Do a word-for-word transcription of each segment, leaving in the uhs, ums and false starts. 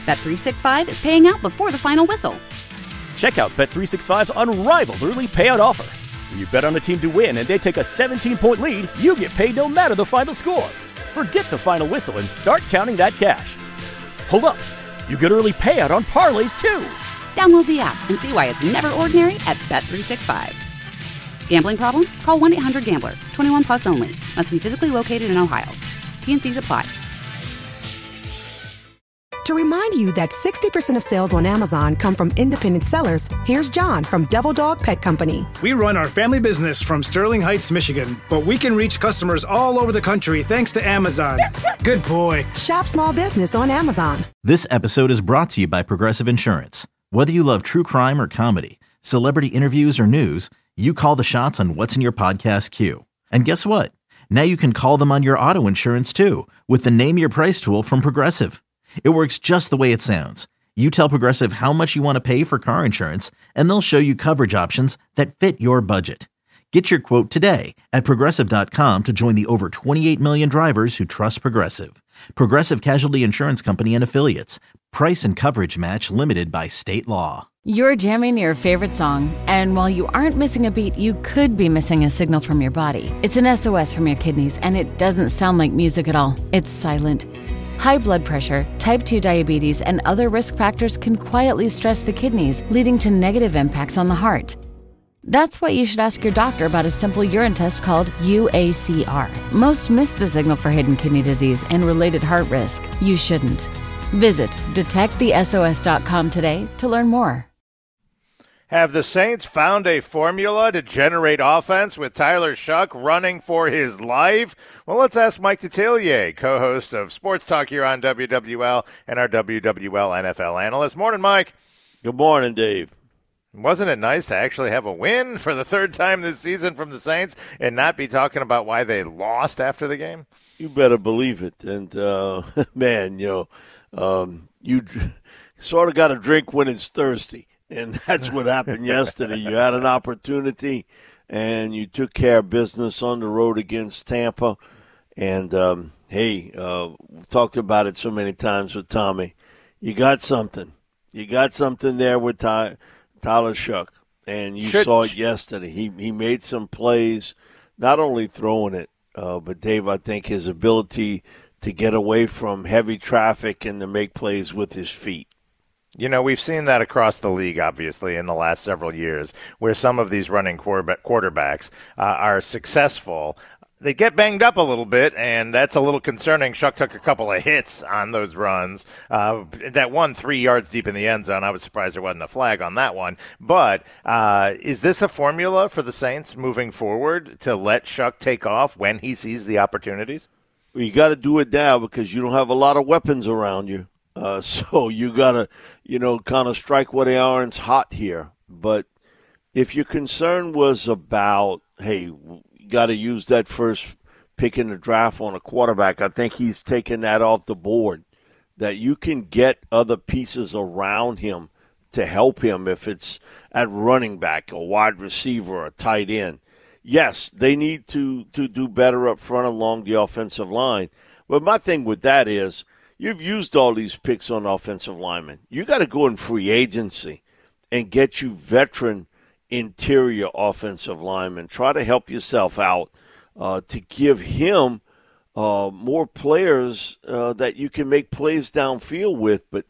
Bet three sixty-five is paying out before the final whistle. Check out Bet three sixty-five's unrivaled early payout offer. When you bet on a team to win and they take a seventeen-point lead, you get paid no matter the final score. Forget the final whistle and start counting that cash. Hold up. You get early payout on parlays, too. Download the app and see why it's never ordinary at Bet three sixty-five. Gambling problem? Call one eight hundred gambler. twenty-one plus only. Must be physically located in Ohio. T N Cs apply. To remind you that sixty percent of sales on Amazon come from independent sellers, here's John from Devil Dog Pet Company. We run our family business from Sterling Heights, Michigan, but we can reach customers all over the country thanks to Amazon. Good boy. Shop small business on Amazon. This episode is brought to you by Progressive Insurance. Whether you love true crime or comedy, celebrity interviews or news, you call the shots on what's in your podcast queue. And guess what? Now you can call them on your auto insurance too with the Name Your Price tool from Progressive. It works just the way it sounds. You tell Progressive how much you want to pay for car insurance, and they'll show you coverage options that fit your budget. Get your quote today at Progressive dot com to join the over twenty-eight million drivers who trust Progressive. Progressive Casualty Insurance Company and Affiliates. Price and coverage match limited by state law. You're jamming your favorite song, and while you aren't missing a beat, you could be missing a signal from your body. It's an S O S from your kidneys, and it doesn't sound like music at all. It's silent. High blood pressure, type two diabetes, and other risk factors can quietly stress the kidneys, leading to negative impacts on the heart. That's why you should ask your doctor about a simple urine test called U A C R. Most miss the signal for hidden kidney disease and related heart risk. You shouldn't. Visit detect the S O S dot com today to learn more. Have the Saints found a formula to generate offense with Tyler Shough running for his life? Well, let's ask Mike Detillier, co-host of Sports Talk here on W W L and our W W L N F L analyst. Morning, Mike. Good morning, Dave. Wasn't it nice to actually have a win for the third time this season from the Saints and not be talking about why they lost after the game? You better believe it. And, uh, man, you know, um, you dr- sort of got to drink when it's thirsty. And that's what happened yesterday. You had an opportunity, and you took care of business on the road against Tampa. And, um, hey, uh, we've talked about it so many times with Tommy. You got something. You got something there with Ty- Tyler Shough. And you Should, saw it yesterday. He he made some plays, not only throwing it, uh, but, Dave, I think his ability to get away from heavy traffic and to make plays with his feet. You know, we've seen that across the league, obviously, in the last several years, where some of these running quarterbacks uh, are successful. They get banged up a little bit, and that's a little concerning. Shough took a couple of hits on those runs. Uh, that one three yards deep in the end zone, I was surprised there wasn't a flag on that one. But uh, is this a formula for the Saints moving forward to let Shough take off when he sees the opportunities? Well, you got to do it now because you don't have a lot of weapons around you. Uh, so you got to, you know, kind of strike where the iron's hot here. But if your concern was about, hey, you got to use that first pick in the draft on a quarterback, I think he's taken that off the board, that you can get other pieces around him to help him if it's at running back, a wide receiver, a tight end. Yes, they need to, to do better up front along the offensive line. But my thing with that is, you've used all these picks on offensive linemen. You got to go in free agency and get you veteran interior offensive linemen. Try to help yourself out uh, to give him uh, more players uh, that you can make plays downfield with. But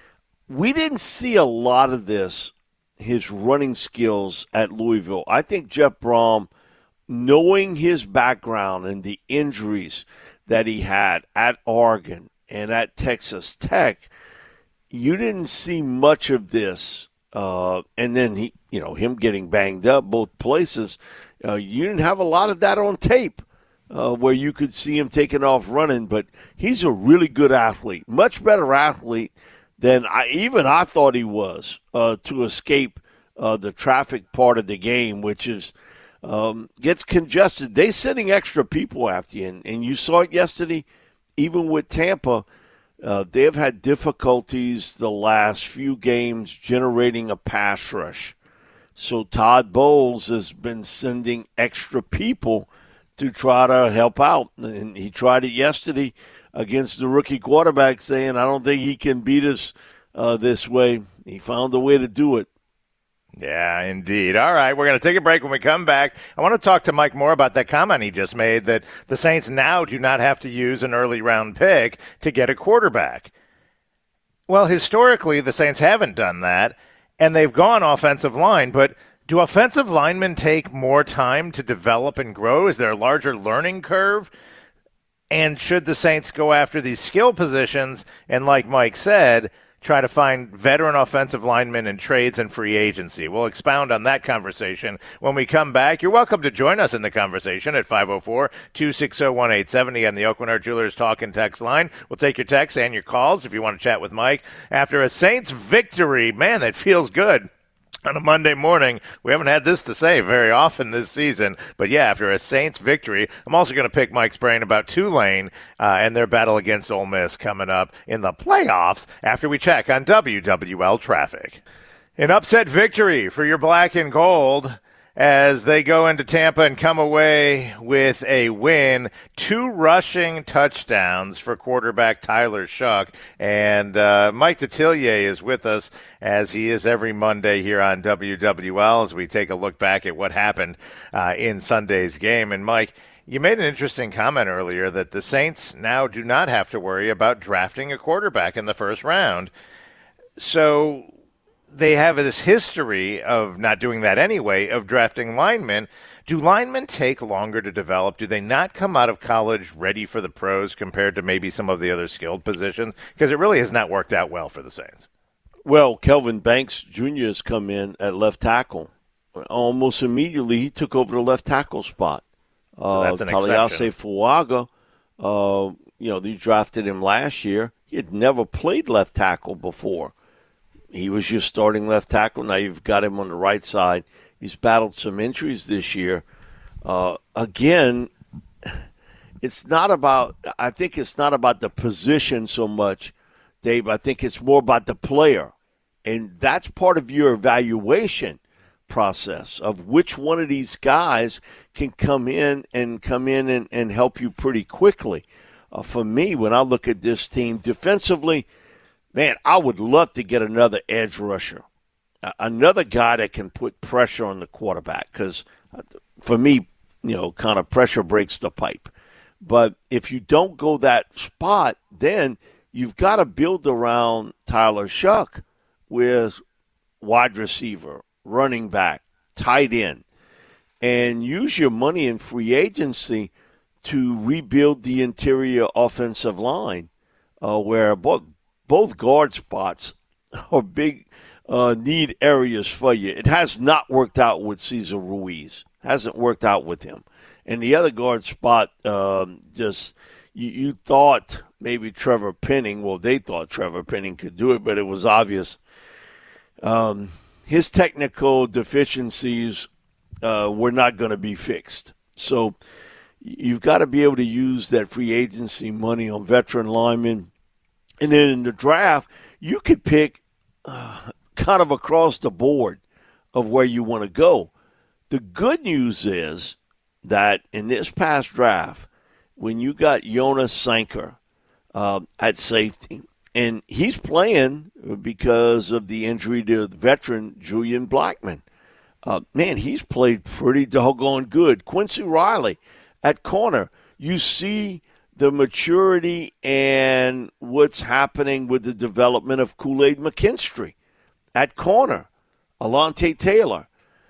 we didn't see a lot of this, his running skills at Louisville. I think Jeff Brom, knowing his background and the injuries that he had at Oregon, and at Texas Tech, you didn't see much of this. Uh, and then, he, you know, him getting banged up both places, uh, you didn't have a lot of that on tape uh, where you could see him taking off running. But he's a really good athlete, much better athlete than I, even I thought he was uh, to escape uh, the traffic part of the game, which is um, gets congested. They're sending extra people after you, and, and you saw it yesterday. Even with Tampa, uh, they've had difficulties the last few games generating a pass rush. So Todd Bowles has been sending extra people to try to help out. And he tried it yesterday against the rookie quarterback, saying, I don't think he can beat us uh, this way. He found a way to do it. Yeah, indeed. All right, we're going to take a break. When we come back, I want to talk to Mike more about that comment he just made that the Saints now do not have to use an early round pick to get a quarterback. Well, historically, the Saints haven't done that, and they've gone offensive line, but do offensive linemen take more time to develop and grow? Is there a larger learning curve? And should the Saints go after these skill positions and, like Mike said, try to find veteran offensive linemen in trades and free agency? We'll expound on that conversation when we come back. You're welcome to join us in the conversation at five oh four, two six oh, one eight seven oh on the Aucoin Hart Jewelers Talk and Text line. We'll take your texts and your calls if you want to chat with Mike. After a Saints victory, man, that feels good. On a Monday morning, we haven't had this to say very often this season. But, yeah, after a Saints victory, I'm also going to pick Mike's brain about Tulane uh, and their battle against Ole Miss coming up in the playoffs after we check on W W L Traffic. An upset victory for your black and gold as they go into Tampa and come away with a win. Two rushing touchdowns for quarterback Tyler Shough. And uh, Mike Detillier is with us, as he is every Monday here on W W L, as we take a look back at what happened uh, in Sunday's game. And, Mike, you made an interesting comment earlier that the Saints now do not have to worry about drafting a quarterback in the first round. So they have this history of not doing that anyway, of drafting linemen. Do linemen take longer to develop? Do they not come out of college ready for the pros compared to maybe some of the other skilled positions? Because it really has not worked out well for the Saints. Well, Kelvin Banks Junior has come in at left tackle. Almost immediately, he took over the left tackle spot. So that's an uh, Taliase exception. Fuaga, uh, you know, they drafted him last year. He had never played left tackle before. He was your starting left tackle. Now you've got him on the right side. He's battled some injuries this year. Uh, again, it's not about – I think it's not about the position so much, Dave. I think it's more about the player. And that's part of your evaluation process of which one of these guys can come in and come in and, and help you pretty quickly. Uh, for me, when I look at this team defensively – man, I would love to get another edge rusher, uh, another guy that can put pressure on the quarterback because, uh, for me, you know, kind of pressure breaks the pipe. But if you don't go that spot, then you've got to build around Tyler Shough with wide receiver, running back, tight end, and use your money in free agency to rebuild the interior offensive line uh, where both Both guard spots are big uh, need areas for you. It has not worked out with Cesar Ruiz. Hasn't worked out with him. And the other guard spot, um, just you, you thought maybe Trevor Penning, well, they thought Trevor Penning could do it, but it was obvious. Um, his technical deficiencies uh, were not going to be fixed. So you've got to be able to use that free agency money on veteran linemen. And then in the draft, you could pick uh, kind of across the board of where you want to go. The good news is that in this past draft, when you got Jonas Sanker uh, at safety, and he's playing because of the injury to the veteran Julian Blackmon. Uh, man, he's played pretty doggone good. Quincy Riley at corner. You see the maturity and what's happening with the development of Kool-Aid McKinstry at corner, Alontae Taylor.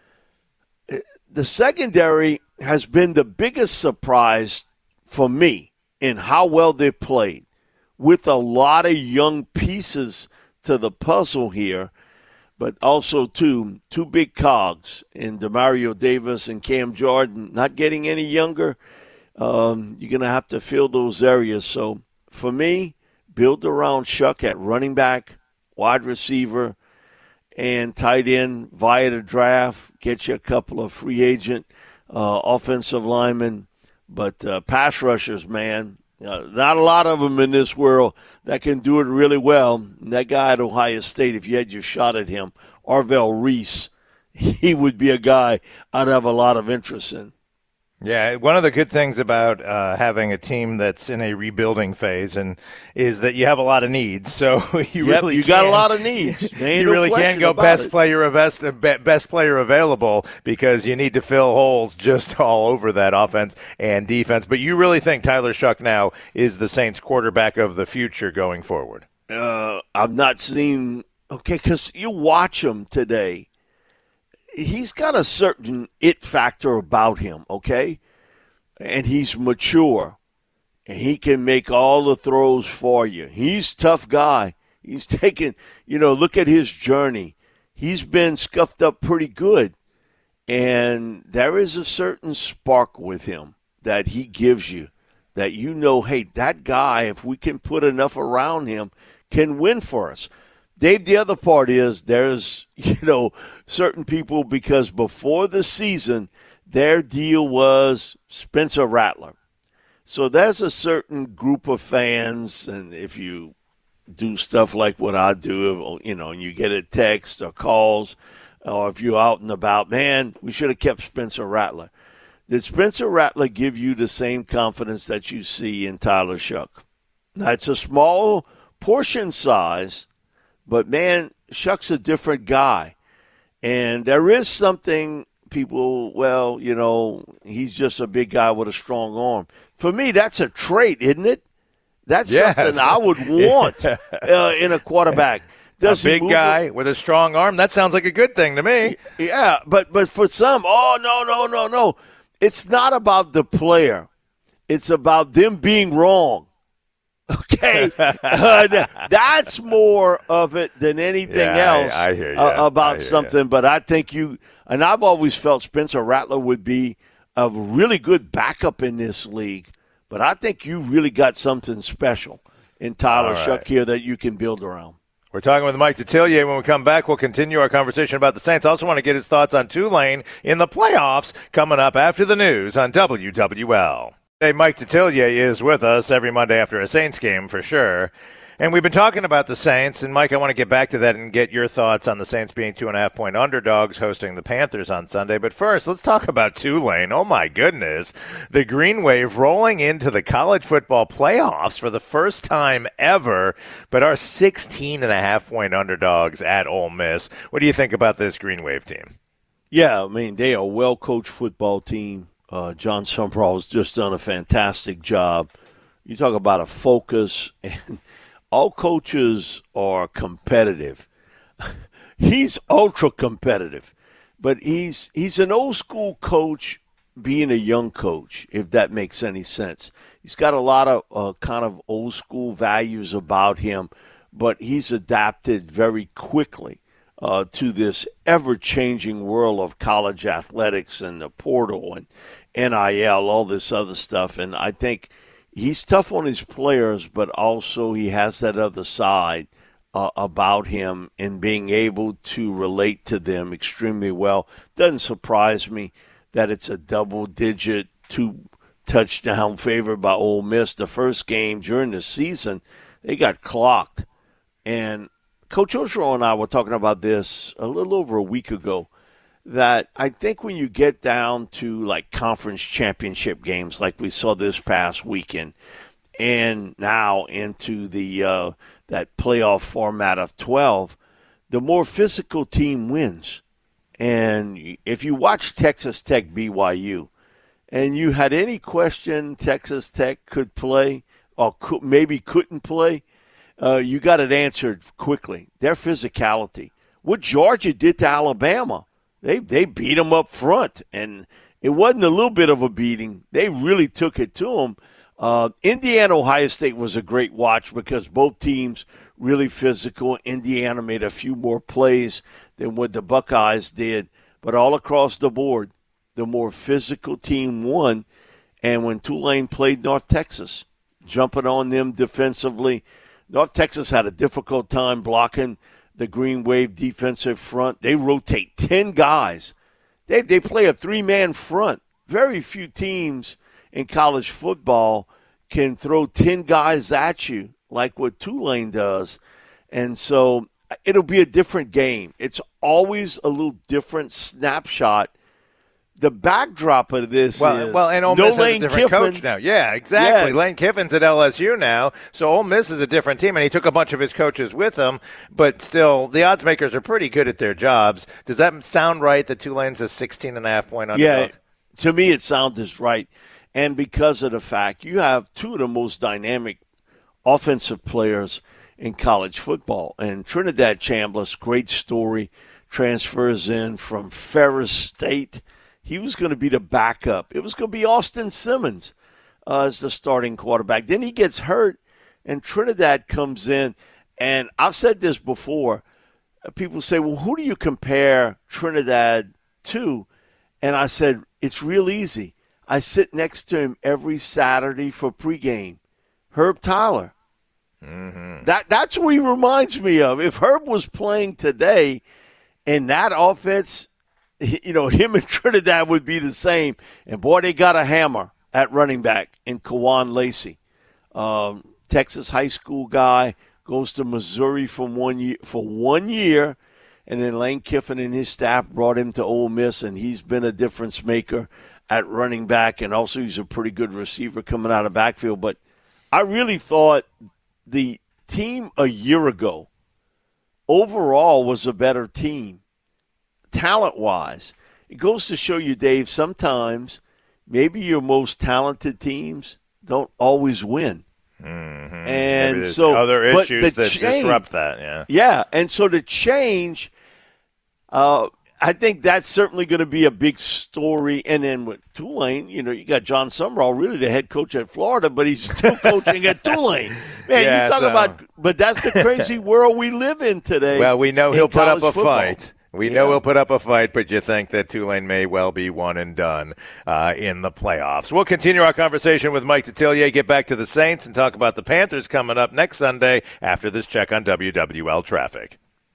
The secondary has been the biggest surprise for me in how well they've played, with a lot of young pieces to the puzzle here, but also two, two big cogs in Demario Davis and Cam Jordan, not getting any younger. Um, you're going to have to fill those areas. So, for me, build around Shough at running back, wide receiver, and tight end via the draft. Get you a couple of free agent uh, offensive linemen. But uh, pass rushers, man, uh, not a lot of them in this world that can do it really well. And that guy at Ohio State, if you had your shot at him, Arvell Reese, he would be a guy I'd have a lot of interest in. Yeah, one of the good things about uh, having a team that's in a rebuilding phase and is that you have a lot of needs. So you yep, really you can, got a lot of needs. You no really can't go best it. player of best, best player available because you need to fill holes just all over that offense and defense. But you really think Tyler Shough now is the Saints quarterback of the future going forward? Uh, I've not seen – okay, because you watch him today. He's got a certain it factor about him, okay? And he's mature. And he can make all the throws for you. He's a tough guy. He's taken, you know, look at his journey. He's been scuffed up pretty good. And there is a certain spark with him that he gives you that you know, hey, that guy, if we can put enough around him, can win for us. Dave, the other part is there's, you know, certain people because before the season, their deal was Spencer Rattler. So there's a certain group of fans, and if you do stuff like what I do, you know, and you get a text or calls, or if you're out and about, man, we should have kept Spencer Rattler. Did Spencer Rattler give you the same confidence that you see in Tyler Shough? Now, it's a small portion size, but, man, Shough's a different guy. And there is something people, well, you know, he's just a big guy with a strong arm. For me, that's a trait, isn't it? That's yes. something I would want uh, in a quarterback. Does a big guy with a strong arm, that sounds like a good thing to me. Yeah, but, but for some, oh, no, no, no, no. It's not about the player. It's about them being wrong. Okay, uh, that's more of it than anything yeah, else I, I hear you. uh, about I hear something. You. But I think you, and I've always felt Spencer Rattler would be a really good backup in this league. But I think you really got something special in Tyler Shough right. here that you can build around. We're talking with Mike Detillier. When we come back, we'll continue our conversation about the Saints. I also want to get his thoughts on Tulane in the playoffs coming up after the news on W W L. Hey, Mike Detillier is with us every Monday after a Saints game for sure. And we've been talking about the Saints. And, Mike, I want to get back to that and get your thoughts on the Saints being two and a half point underdogs hosting the Panthers on Sunday. But first, let's talk about Tulane. Oh, my goodness. The Green Wave rolling into the college football playoffs for the first time ever, but are sixteen and a half point underdogs at Ole Miss. What do you think about this Green Wave team? Yeah, I mean, they are a well-coached football team. Uh, John Summerall has just done a fantastic job. You talk about a focus, and all coaches are competitive. He's ultra competitive, but he's he's an old school coach being a young coach, if that makes any sense. He's got a lot of uh, kind of old school values about him, but he's adapted very quickly uh, to this ever-changing world of college athletics and the portal and N I L, all this other stuff. And I think he's tough on his players, but also he has that other side uh, about him and being able to relate to them extremely well. Doesn't surprise me that it's a double-digit, two-touchdown favorite by Ole Miss. The first game during the season, they got clocked. And Coach Osho and I were talking about this a little over a week ago, that I think when you get down to like conference championship games like we saw this past weekend and now into the uh, that playoff format of twelve, the more physical team wins. And if you watch Texas Tech B Y U and you had any question Texas Tech could play or could, maybe couldn't play, uh, you got it answered quickly. Their physicality. What Georgia did to Alabama, They they beat them up front, and it wasn't a little bit of a beating. They really took it to them. Uh, Indiana, Ohio State was a great watch because both teams really physical. Indiana made a few more plays than what the Buckeyes did, but all across the board, the more physical team won. And when Tulane played North Texas, jumping on them defensively, North Texas had a difficult time blocking the Green Wave defensive front. They rotate ten guys. They they play a three-man front. Very few teams in college football can throw ten guys at you like what Tulane does. And so it'll be a different game. It's always a little different snapshot. the backdrop of this well, is well, and Ole no Miss has Lane a different Kiffin. coach now. Yeah, exactly. Yeah. Lane Kiffin's at L S U now, so Ole Miss is a different team, and he took a bunch of his coaches with him. But still, the odds makers are pretty good at their jobs. Does that sound right? That Tulane's a sixteen and a half point underdog. Yeah, to me, it sounds right, and because of the fact you have two of the most dynamic offensive players in college football, and Trinidad Chambliss, great story, transfers in from Ferris State. He was going to be the backup. It was going to be Austin Simmons uh, as the starting quarterback. Then he gets hurt, and Trinidad comes in. And I've said this before. People say, well, who do you compare Trinidad to? And I said, it's real easy. I sit next to him every Saturday for pregame. Herb Tyler. Mm-hmm. That, that's who he reminds me of. If Herb was playing today in that offense, you know, him and Trinidad would be the same. And, boy, they got a hammer at running back in Kawan Lacey. Um, Texas high school guy, goes to Missouri from one year, for one year, and then Lane Kiffin and his staff brought him to Ole Miss, and he's been a difference maker at running back, and also he's a pretty good receiver coming out of backfield. But I really thought the team a year ago overall was a better team. Talent-wise, it goes to show you, Dave, sometimes maybe your most talented teams don't always win. Mm-hmm. And so other issues that change, disrupt that, yeah. Yeah, and so the change, uh, I think that's certainly going to be a big story. And then with Tulane, you know, you got John Summerall, really the head coach at Florida, but he's still coaching at Tulane. Man, yeah, you talk so. about, but that's the crazy world we live in today. Well, we know he'll put up a football. fight. We yeah. know he'll put up a fight, but you think that Tulane may well be one and done uh, in the playoffs. We'll continue our conversation with Mike Detillier, get back to the Saints, and talk about the Panthers coming up next Sunday after this check on W W L traffic.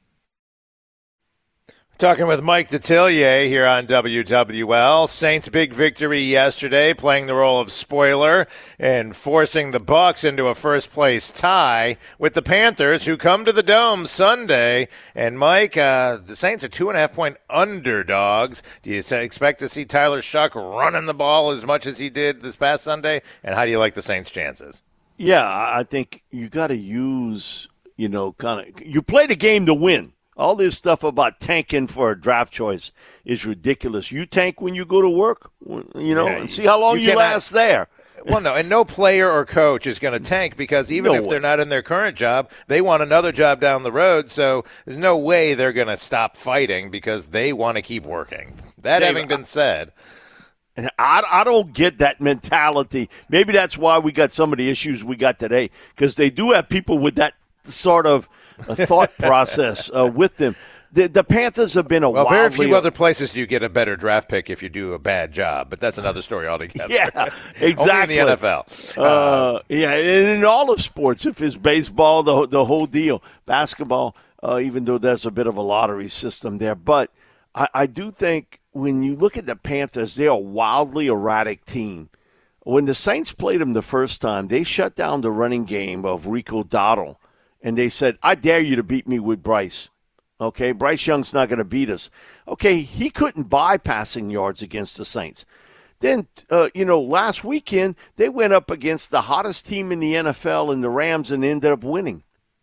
Talking with Mike Detillier here on W W L. Saints' big victory yesterday, playing the role of spoiler and forcing the Bucs into a first-place tie with the Panthers, who come to the Dome Sunday. And, Mike, uh, the Saints are two-and-a-half-point underdogs. Do you expect to see Tyler Shuck running the ball as much as he did this past Sunday? And how do you like the Saints' chances? Yeah, I think you got to use, you know, kind of – you play the game to win. All this stuff about tanking for a draft choice is ridiculous. You tank when you go to work, you know, yeah, and see how long you, you last there. Well, no, and no player or coach is going to tank because even no if way. they're not in their current job, they want another job down the road. So there's no way they're going to stop fighting because they want to keep working. That Dave, having been said. I, I don't get that mentality. Maybe that's why we got some of the issues we got today, because they do have people with that sort of a thought process uh, with them. The, the Panthers have been a well, wildly... very few other places do you get a better draft pick if you do a bad job, but that's another story altogether. Yeah, exactly. Only in the N F L. Uh, uh, yeah, and in all of sports, if it's baseball, the the whole deal. Basketball, uh, even though there's a bit of a lottery system there. But I, I do think when you look at the Panthers, they're a wildly erratic team. When the Saints played them the first time, they shut down the running game of Rico Dowdle. And they said, I dare you to beat me with Bryce. Okay, Bryce Young's not going to beat us. Okay, he couldn't buy passing yards against the Saints. Then, uh, you know, last weekend, they went up against the hottest team in the N F L in the Rams and ended up winning.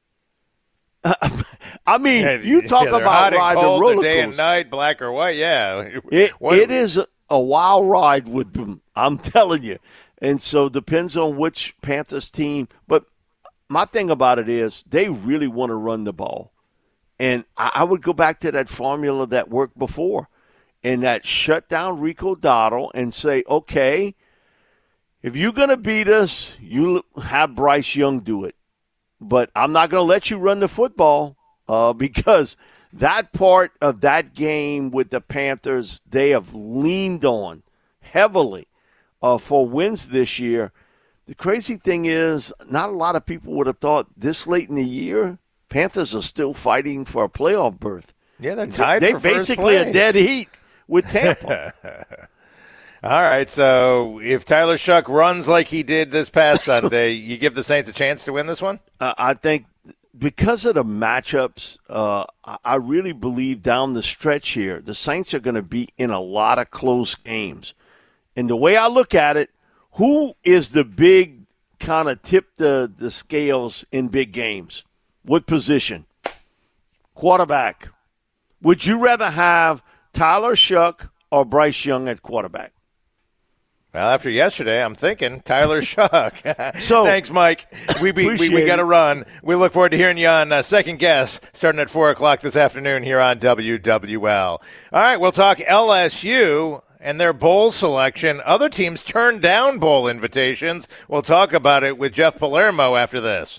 I mean, yeah, you talk yeah, about ride the roller coaster. Day and night, black or white, yeah. It, it is a, a wild ride with them, I'm telling you. And so depends on which Panthers team. But my thing about it is they really want to run the ball. And I, I would go back to that formula that worked before, and that shut down Rico Dowdle and say, okay, if you're going to beat us, you have Bryce Young do it. But I'm not going to let you run the football uh, because that part of that game with the Panthers, they have leaned on heavily uh, for wins this year. The crazy thing is, not a lot of people would have thought this late in the year, Panthers are still fighting for a playoff berth. Yeah, they're tied they, for They're first basically place. a dead heat with Tampa. All right, so if Tyler Shuck runs like he did this past Sunday, you give the Saints a chance to win this one? Uh, I think because of the matchups, uh, I really believe down the stretch here, the Saints are going to be in a lot of close games. And the way I look at it, who is the big kind of tip the, the scales in big games? What position? Quarterback. Would you rather have Tyler Shough or Bryce Young at quarterback? Well, after yesterday, I'm thinking Tyler Shough. So, thanks, Mike. We be, we, we got to run. We look forward to hearing you on uh, Second Guess starting at four o'clock this afternoon here on W W L. All right, we'll talk L S U and their bowl selection. Other teams turned down bowl invitations. We'll talk about it with Jeff Palermo after this.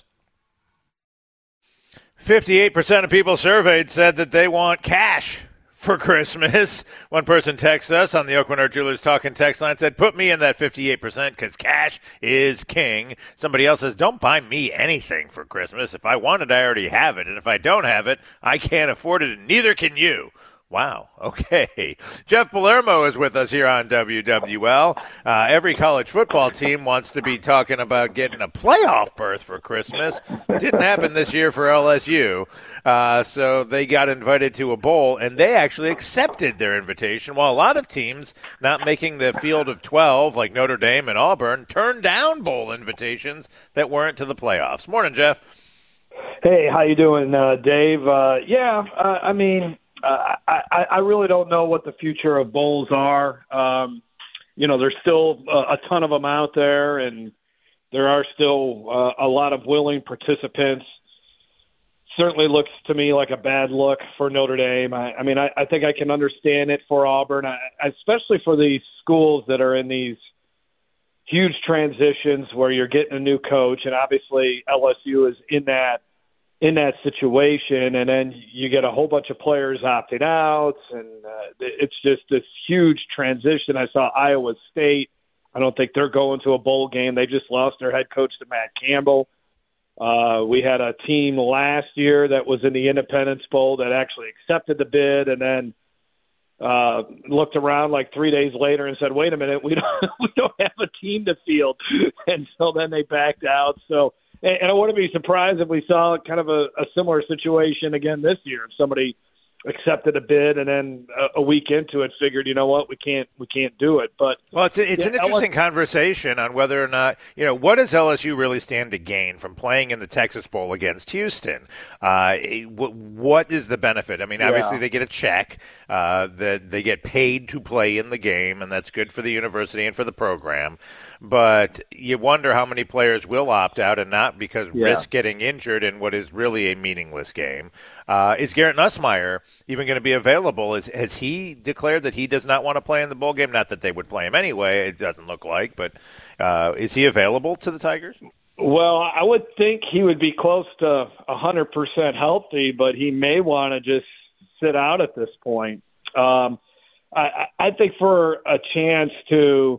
fifty-eight percent of people surveyed said that they want cash for Christmas. One person texted us on the Aucoin Hart Jewelers Talking text line, said, put me in that fifty-eight percent because cash is king. Somebody else says, don't buy me anything for Christmas. If I want it, I already have it. And if I don't have it, I can't afford it, and neither can you. Wow. Okay. Jeff Palermo is with us here on W W L. Uh, every college football team wants to be talking about getting a playoff berth for Christmas. Didn't happen this year for L S U. Uh, so they got invited to a bowl, and they actually accepted their invitation, while a lot of teams not making the field of twelve, like Notre Dame and Auburn, turned down bowl invitations that weren't to the playoffs. Morning, Jeff. Hey, how you doing, uh, Dave? Uh, yeah, uh, I mean, Uh, I, I really don't know what the future of bowls are. Um, you know, there's still a, a ton of them out there, and there are still uh, a lot of willing participants. Certainly looks to me like a bad look for Notre Dame. I, I mean, I, I think I can understand it for Auburn, I, especially for these schools that are in these huge transitions where you're getting a new coach, and obviously L S U is in that in that situation, and then you get a whole bunch of players opting out, and uh, it's just this huge transition. I saw Iowa State. I don't think they're going to a bowl game. They just lost their head coach to Matt Campbell. Uh, we had a team last year that was in the Independence Bowl that actually accepted the bid, and then uh, looked around like three days later and said, wait a minute, we don't, we don't have a team to field. And so then they backed out. So, and I wouldn't be surprised if we saw kind of a, a similar situation again this year. If somebody accepted a bid and then a, a week into it figured, you know what, we can't we can't do it. But well, it's a, it's yeah, an interesting L S U conversation on whether or not, you know, what does L S U really stand to gain from playing in the Texas Bowl against Houston? Uh, what is the benefit? I mean, obviously yeah. they get a check, uh, that they get paid to play in the game, and that's good for the university and for the program. But you wonder how many players will opt out and not because yeah. risk getting injured in what is really a meaningless game. Uh, is Garrett Nussmeier even going to be available? Is, has he declared that he does not want to play in the bowl game? Not that they would play him anyway, it doesn't look like, but uh, is he available to the Tigers? Well, I would think he would be close to one hundred percent healthy, but he may want to just sit out at this point. Um, I, I think for a chance to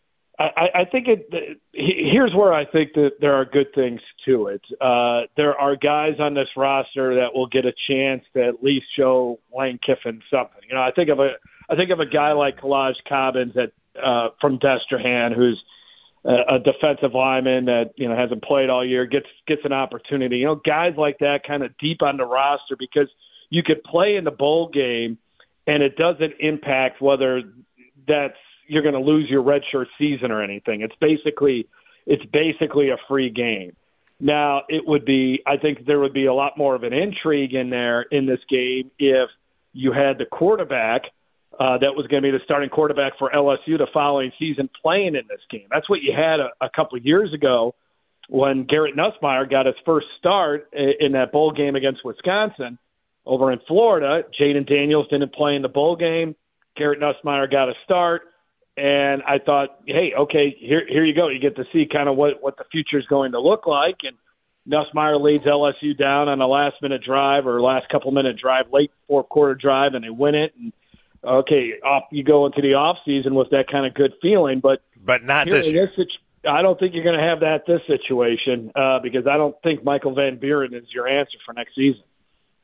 I, I think it. Here's where I think that there are good things to it. Uh, there are guys on this roster that will get a chance to at least show Lane Kiffin something. You know, I think of a I think of a guy like Kalaj Cobbins at uh, from Destrehan, who's a, a defensive lineman that you know hasn't played all year, gets gets an opportunity. You know, guys like that kind of deep on the roster because you could play in the bowl game, and it doesn't impact whether that's you're going to lose your redshirt season or anything. It's basically it's basically a free game. Now, it would be I think there would be a lot more of an intrigue in there in this game if you had the quarterback uh, that was going to be the starting quarterback for L S U the following season playing in this game. That's what you had a, a couple of years ago when Garrett Nussmeier got his first start in that bowl game against Wisconsin over in Florida. Jaden Daniels didn't play in the bowl game. Garrett Nussmeier got a start. And I thought, hey, okay, here here you go. You get to see kind of what, what the future is going to look like. And Nussmeier leads L S U down on a last-minute drive or last couple-minute drive, late fourth-quarter drive, and they win it. And, okay, off you go into the offseason with that kind of good feeling. But but not this year. This, I don't think you're going to have that this situation uh, because I don't think Michael Van Buren is your answer for next season.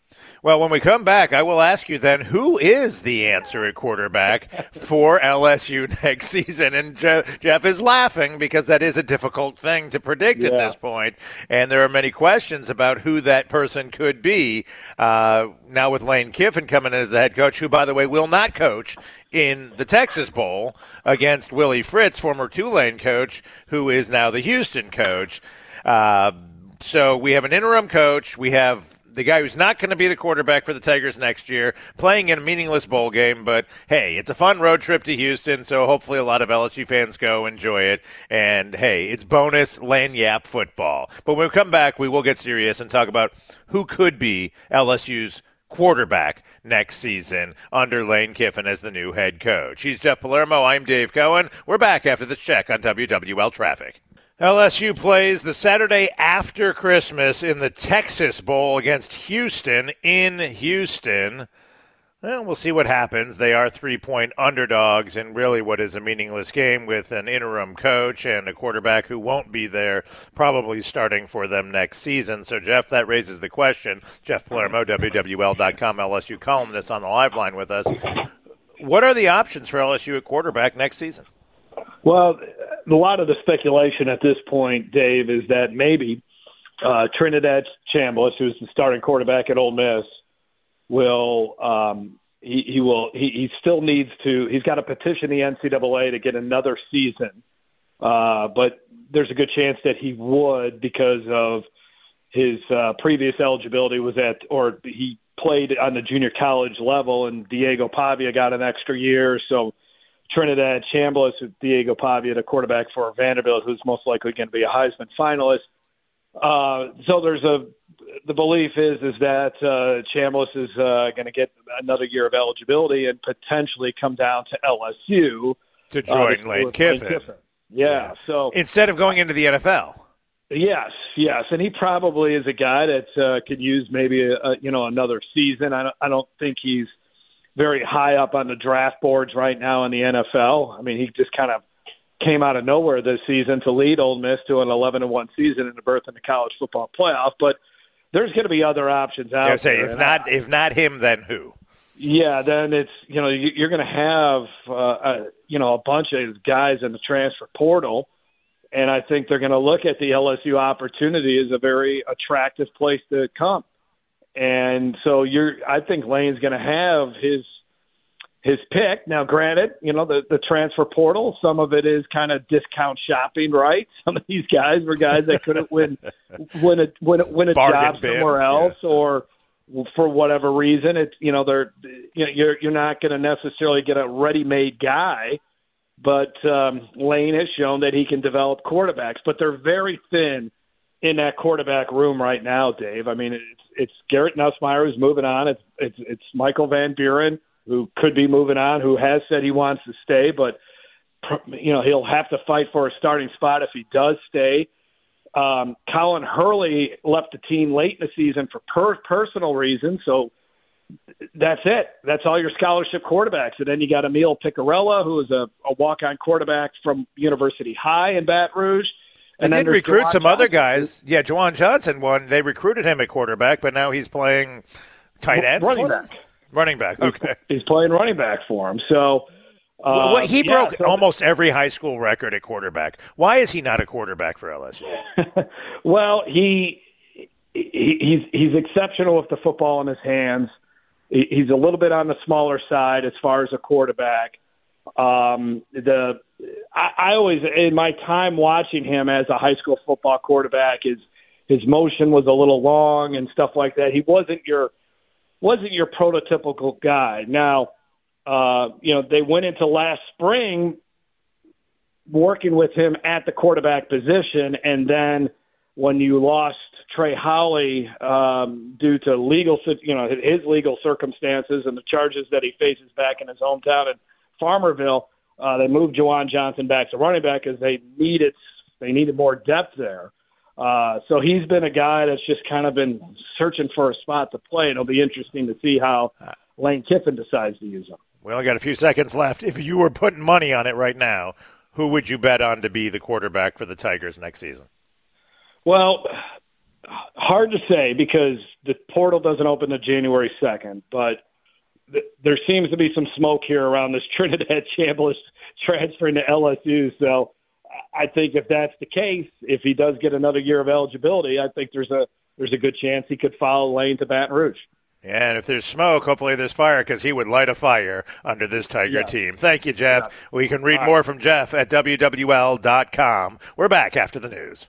Well, when we come back, I will ask you then, who is the answer at quarterback for L S U next season? And Jeff, Jeff is laughing because that is a difficult thing to predict yeah. at this point. And there are many questions about who that person could be. Uh, now with Lane Kiffin coming in as the head coach, who, by the way, will not coach in the Texas Bowl against Willie Fritz, former Tulane coach, who is now the Houston coach. Uh, so we have an interim coach. We have the guy who's not going to be the quarterback for the Tigers next year, playing in a meaningless bowl game. But, hey, it's a fun road trip to Houston, so hopefully a lot of L S U fans go enjoy it. And, hey, it's bonus lanyap football. But when we come back, we will get serious and talk about who could be L S U's quarterback next season under Lane Kiffin as the new head coach. He's Jeff Palermo. I'm Dave Cohen. We're back after this check on W W L Traffic. L S U plays the Saturday after Christmas in the Texas Bowl against Houston in Houston. Well, we'll see what happens. They are three-point underdogs in really what is a meaningless game with an interim coach and a quarterback who won't be there, probably starting for them next season. So, Jeff, that raises the question. Jeff Palermo, W W L dot com L S U columnist on the live line with us. What are the options for L S U at quarterback next season? Well, a lot of the speculation at this point, Dave, is that maybe uh, Trinidad Chambliss, who's the starting quarterback at Ole Miss, will um, he, he will he, he still needs to he's got to petition the N C double A to get another season, uh, but there's a good chance that he would because of his uh, previous eligibility was at or he played on the junior college level, and Diego Pavia got an extra year, so. Trinidad Chambliss with Diego Pavia, the quarterback for Vanderbilt, who's most likely going to be a Heisman finalist. Uh, so there's a the belief is is that uh, Chambliss is uh, going to get another year of eligibility and potentially come down to L S U to join uh, Lane Kiffin. Lane Kiffin. Yeah, yeah, so instead of going into the N F L. Yes, yes, and he probably is a guy that uh, could use maybe a, a, you know another season. I don't, I don't think he's very high up on the draft boards right now in the N F L. I mean, he just kind of came out of nowhere this season to lead Ole Miss to an eleven and one season and a berth in the college football playoff. But there's going to be other options out yeah, say, there. If not, I, if not him, then who? Yeah, then it's you know you're going to have uh, a, you know a bunch of guys in the transfer portal, and I think they're going to look at the L S U opportunity as a very attractive place to come. And so you're, I think Lane's going to have his his pick. Now, granted, you know the, the transfer portal, some of it is kind of discount shopping, right? Some of these guys were guys that couldn't win win a win a, win a job somewhere else, yeah. or for whatever reason, it you know they're you know you're you're not going to necessarily get a ready-made guy, but um, Lane has shown that he can develop quarterbacks, but they're very thin in that quarterback room right now, Dave. I mean, it's it's Garrett Nussmeier who's moving on. It's it's it's Michael Van Buren who could be moving on, who has said he wants to stay, but you know he'll have to fight for a starting spot if he does stay. Um, Colin Hurley left the team late in the season for per- personal reasons, so that's it. That's all your scholarship quarterbacks. And then you got Emil Picarella, who is a, a walk-on quarterback from University High in Baton Rouge. And they did recruit Juwan some Johnson. Other guys. Yeah, Juwan Johnson won. They recruited him at quarterback, but now he's playing tight end. Running back. Running back, okay. He's playing running back for him. So uh, well, he broke yeah, so almost every high school record at quarterback. Why is he not a quarterback for L S U? Well, he, he he's he's exceptional with the football in his hands. He's a little bit on the smaller side as far as a quarterback. Um, the I, I always, in my time watching him as a high school football quarterback, his his motion was a little long and stuff like that. He wasn't your wasn't your prototypical guy. Now, uh, you know, they went into last spring working with him at the quarterback position, and then when you lost Trey Howley um, due to legal, you know, his legal circumstances and the charges that he faces back in his hometown in Farmerville, uh, they moved Juwan Johnson back to running back because they needed they needed more depth there. Uh, so he's been a guy that's just kind of been searching for a spot to play. It'll be interesting to see how Lane Kiffin decides to use him. We only got a few seconds left. If you were putting money on it right now, who would you bet on to be the quarterback for the Tigers next season? Well, hard to say because the portal doesn't open to January second, but th- there seems to be some smoke here around this Trinidad Chambliss transferring to L S U. So I think if that's the case, if he does get another year of eligibility, I think there's a there's a good chance he could follow Lane to Baton Rouge. Yeah, and if there's smoke, hopefully there's fire because he would light a fire under this Tiger yeah. team. Thank you, Jeff. Yeah. We can read All more right. from Jeff at W W L dot com. We're back after the news.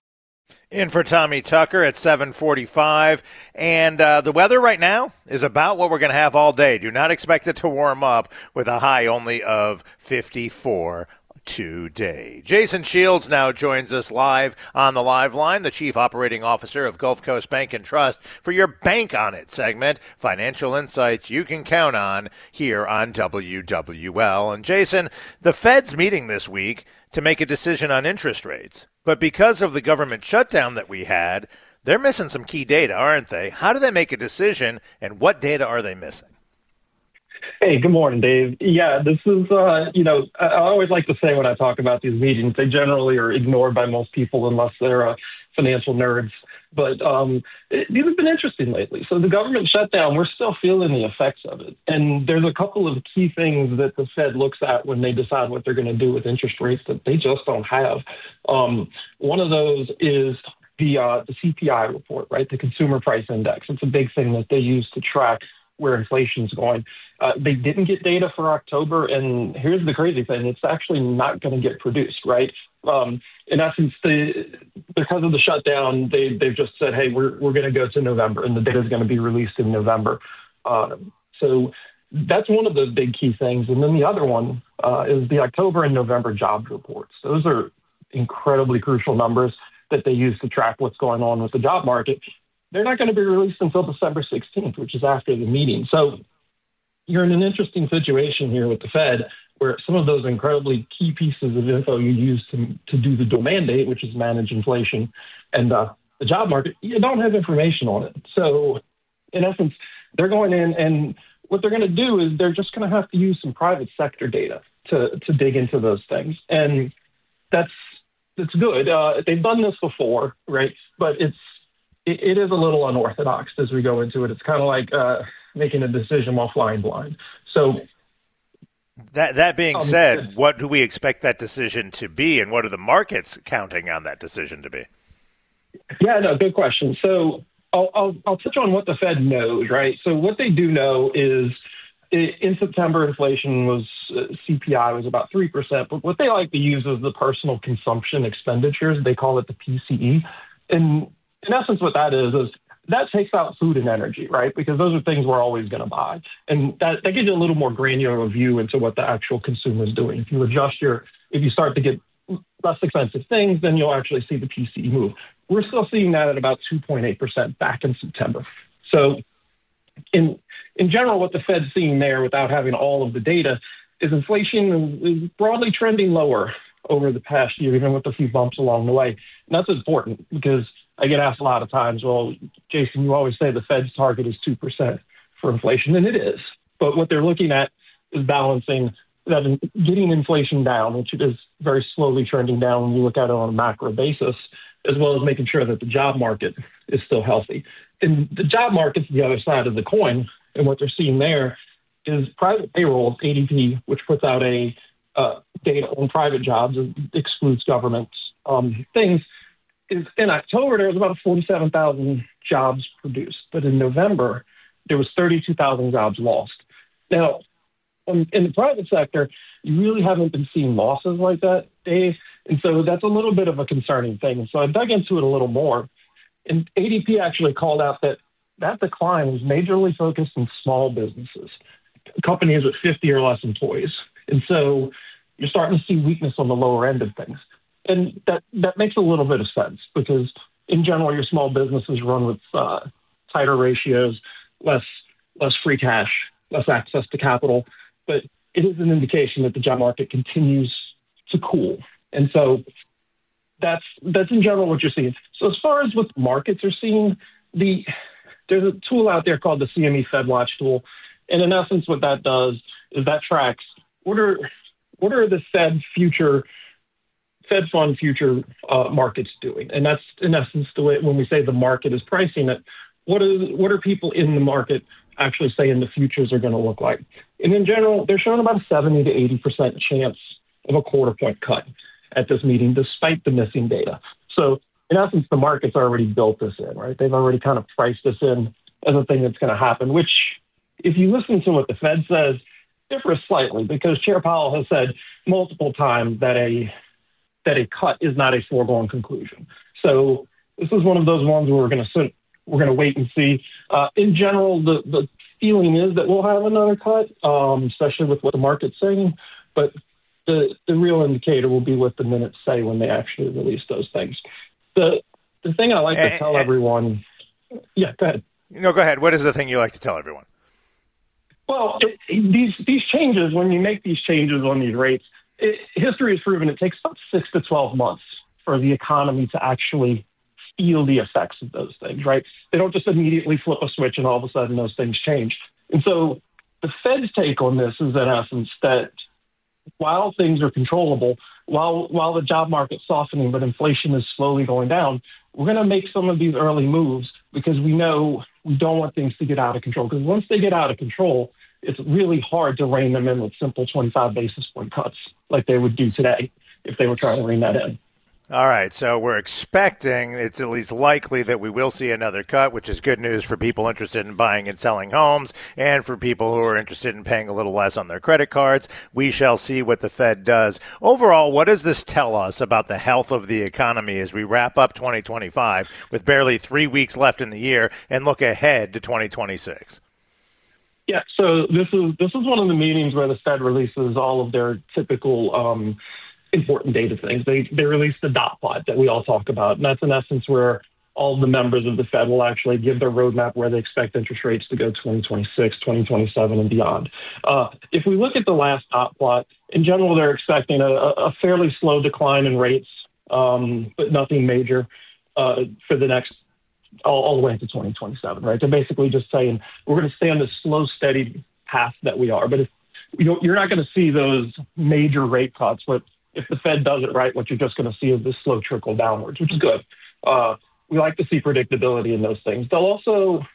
In for Tommy Tucker at seven forty-five. And uh, the weather right now is about what we're going to have all day. Do not expect it to warm up with a high only of fifty-four today. Jason Shields now joins us live on the live line, the Chief Operating Officer of Gulf Coast Bank and Trust, for your Bank On It segment, financial insights you can count on here on W W L. And Jason, the Fed's meeting this week to make a decision on interest rates. But because of the government shutdown that we had, they're missing some key data, aren't they? How do they make a decision, and what data are they missing? Hey, good morning, Dave. Yeah, this is, uh, you know, I always like to say when I talk about these meetings, they generally are ignored by most people unless they're uh, financial nerds. But um, it, these have been interesting lately. So the government shutdown, we're still feeling the effects of it. And there's a couple of key things that the Fed looks at when they decide what they're going to do with interest rates that they just don't have. Um, one of those is the uh, the C P I report, right? The Consumer Price Index. It's a big thing that they use to track where inflation's going. Uh, they didn't get data for October, and here's the crazy thing. It's actually not going to get produced, right? Um, in essence, they, because of the shutdown, they, they've just said, hey, we're we're going to go to November, and the data is going to be released in November. Uh, so that's one of the big key things. And then the other one uh, is the October and November jobs reports. Those are incredibly crucial numbers that they use to track what's going on with the job market. They're not going to be released until December sixteenth, which is after the meeting. So you're in an interesting situation here with the Fed, where some of those incredibly key pieces of info you use to to do the dual mandate, which is manage inflation, and uh, the job market, you don't have information on it. So in essence, they're going in, and what they're going to do is they're just going to have to use some private sector data to to dig into those things. And that's that's good. Uh, they've done this before, right? But it's it, it is a little unorthodox as we go into it. It's kind of like uh, making a decision while flying blind. So that that being um, said, what do we expect that decision to be, and what are the markets counting on that decision to be? Yeah, no, good question. So I'll, I'll, I'll touch on what the Fed knows, right? So what they do know is in September, inflation was, uh, C P I was about three percent, but what they like to use is the personal consumption expenditures. They call it the P C E. And in essence, what that is, is that takes out food and energy, right? Because those are things we're always going to buy. And that, that gives you a little more granular view into what the actual consumer is doing. If you adjust your, if you start to get less expensive things, then you'll actually see the P C E move. We're still seeing that at about two point eight percent back in September. So in in general, what the Fed's seeing there without having all of the data is inflation is broadly trending lower over the past year, even with a few bumps along the way. And that's important because I get asked a lot of times, well, Jason, you always say the Fed's target is two percent for inflation, and it is. But what they're looking at is balancing that in getting inflation down, which is very slowly trending down when you look at it on a macro basis, as well as making sure that the job market is still healthy. And the job market's the other side of the coin. And what they're seeing there is private payrolls, A D P, which puts out a uh, data on private jobs, excludes government um, things, is in October, there was about forty-seven thousand jobs produced. But in November, there was thirty-two thousand jobs lost. Now, in the private sector, you really haven't been seeing losses like that, Dave. And so that's a little bit of a concerning thing. And so I dug into it a little more. And A D P actually called out that that decline was majorly focused in small businesses, companies with fifty or less employees. And so you're starting to see weakness on the lower end of things. And that, that makes a little bit of sense because in general, your small businesses run with uh, tighter ratios, less less free cash, less access to capital. But it is an indication that the job market continues to cool. And so that's that's in general what you're seeing. So as far as what markets are seeing, the there's a tool out there called the C M E FedWatch tool. And in essence, what that does is that tracks what are what are the Fed future Fed fund future uh, market's doing? And that's in essence the way when we say the market is pricing it. What is what are people in the market actually saying the futures are going to look like? And in general, they're showing about a seventy to eighty percent chance of a quarter point cut at this meeting, despite the missing data. So in essence, the market's already built this in, right? They've already kind of priced this in as a thing that's going to happen, which if you listen to what the Fed says, differs slightly because Chair Powell has said multiple times that a that a cut is not a foregone conclusion. So this is one of those ones where we're going to sit, we're going to wait and see. Uh, in general, the, the feeling is that we'll have another cut, um, especially with what the market's saying. But the the real indicator will be what the minutes say when they actually release those things. The the thing I like to tell everyone, yeah, go ahead. No, go ahead. What is the thing you like to tell everyone? Well, it, it, these these changes, when you make these changes on these rates, it, history has proven it takes about six to twelve months for the economy to actually feel the effects of those things, right? They don't just immediately flip a switch and all of a sudden those things change. And so the Fed's take on this is, in essence, that while things are controllable, while while the job market's softening, but inflation is slowly going down, we're going to make some of these early moves because we know we don't want things to get out of control. Because once they get out of control, it's really hard to rein them in with simple twenty-five basis point cuts like they would do today if they were trying to rein that in. All right, so we're expecting, it's at least likely that we will see another cut, which is good news for people interested in buying and selling homes and for people who are interested in paying a little less on their credit cards. We shall see what the Fed does. Overall, what does this tell us about the health of the economy as we wrap up twenty twenty-five with barely three weeks left in the year and look ahead to twenty twenty-six? Yeah, so this is this is one of the meetings where the Fed releases all of their typical um, important data things. They they released the dot plot that we all talk about, and that's in essence where all the members of the Fed will actually give their roadmap where they expect interest rates to go twenty twenty-six, twenty twenty-seven, and beyond. Uh, if we look at the last dot plot, in general, they're expecting a, a fairly slow decline in rates, um, but nothing major uh, for the next all, all the way into twenty twenty-seven, right? They're basically just saying we're going to stay on this slow, steady path that we are. But if you know, you're not going to see those major rate cuts, but if the Fed does it right, what you're just going to see is this slow trickle downwards, which is good. Uh, we like to see predictability in those things. They'll also,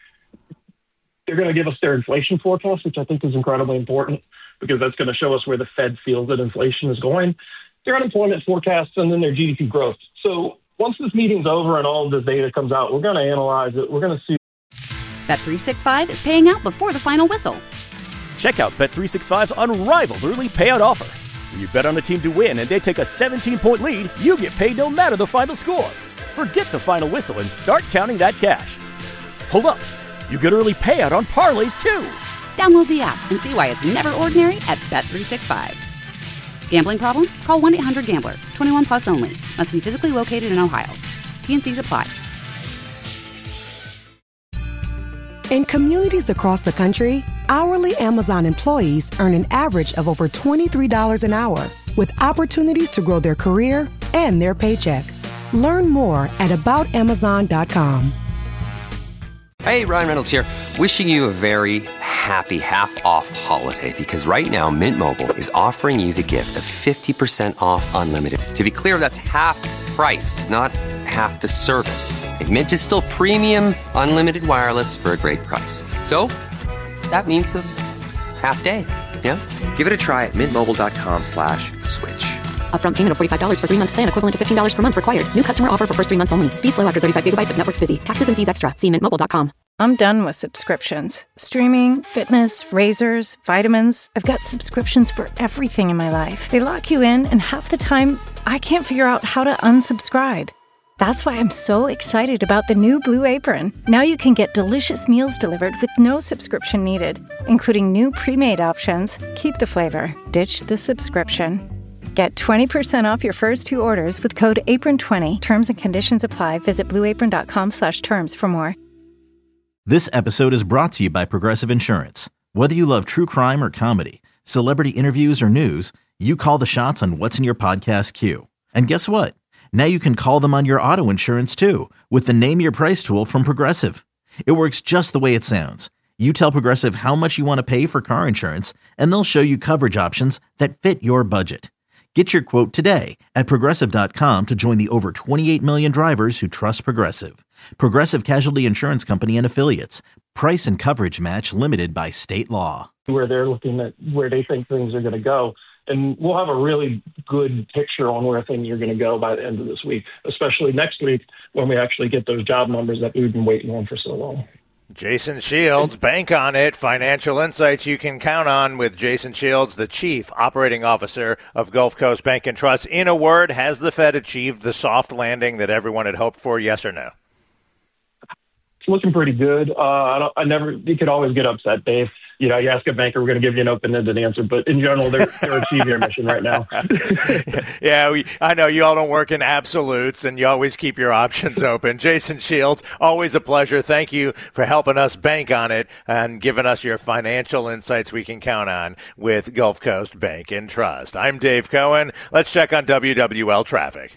they're going to give us their inflation forecast, which I think is incredibly important because that's going to show us where the Fed feels that inflation is going, their unemployment forecasts, and then their G D P growth. So once this meeting's over and all of this data comes out, we're going to analyze it. We're going to see. Bet three sixty-five is paying out before the final whistle. Check out Bet three sixty-five's unrivaled early payout offer. When you bet on a team to win and they take a seventeen-point lead, you get paid no matter the final score. Forget the final whistle and start counting that cash. Hold up. You get early payout on parlays, too. Download the app and see why it's never ordinary at Bet three sixty-five. Gambling problem? Call one eight hundred gambler. twenty-one plus only. Must be physically located in Ohio. T N Cs apply. In communities across the country, hourly Amazon employees earn an average of over twenty-three dollars an hour, with opportunities to grow their career and their paycheck. Learn more at about amazon dot com. Hey, Ryan Reynolds here. Wishing you a very happy half-off holiday because right now Mint Mobile is offering you the gift of fifty percent off unlimited. To be clear, that's half price, not half the service. And Mint is still premium unlimited wireless for a great price. So that means a half day. Yeah? Give it a try at mintmobile.com slash switch. Upfront payment of forty-five dollars for three-month plan equivalent to fifteen dollars per month required. New customer offer for first three months only. Speed slow after thirty-five gigabytes if network's busy. Taxes and fees extra. See mint mobile dot com. I'm done with subscriptions. Streaming, fitness, razors, vitamins. I've got subscriptions for everything in my life. They lock you in, and half the time, I can't figure out how to unsubscribe. That's why I'm so excited about the new Blue Apron. Now you can get delicious meals delivered with no subscription needed, including new pre-made options. Keep the flavor, ditch the subscription. Get twenty percent off your first two orders with code apron twenty. Terms and conditions apply. Visit blueapron.com slash terms for more. This episode is brought to you by Progressive Insurance. Whether you love true crime or comedy, celebrity interviews or news, you call the shots on what's in your podcast queue. And guess what? Now you can call them on your auto insurance too with the Name Your Price tool from Progressive. It works just the way it sounds. You tell Progressive how much you want to pay for car insurance, and they'll show you coverage options that fit your budget. Get your quote today at Progressive dot com to join the over twenty-eight million drivers who trust Progressive. Progressive Casualty Insurance Company and Affiliates. Price and coverage match limited by state law. Where they're looking at where they think things are going to go. And we'll have a really good picture on where things are going to go by the end of this week, especially next week when we actually get those job numbers that we've been waiting on for so long. Jason Shields, bank on it. Financial insights you can count on with Jason Shields, the Chief Operating Officer of Gulf Coast Bank and Trust. In a word, has the Fed achieved the soft landing that everyone had hoped for, yes or no? It's looking pretty good. Uh, I, don't, I never, you could always get upset, Dave. You know, you ask a banker, we're going to give you an open-ended answer, but in general, they're, they're achieving their mission right now. yeah, we, I know you all don't work in absolutes, and you always keep your options open. Jason Shields, always a pleasure. Thank you for helping us bank on it and giving us your financial insights we can count on with Gulf Coast Bank and Trust. I'm Dave Cohen. Let's check on W W L traffic.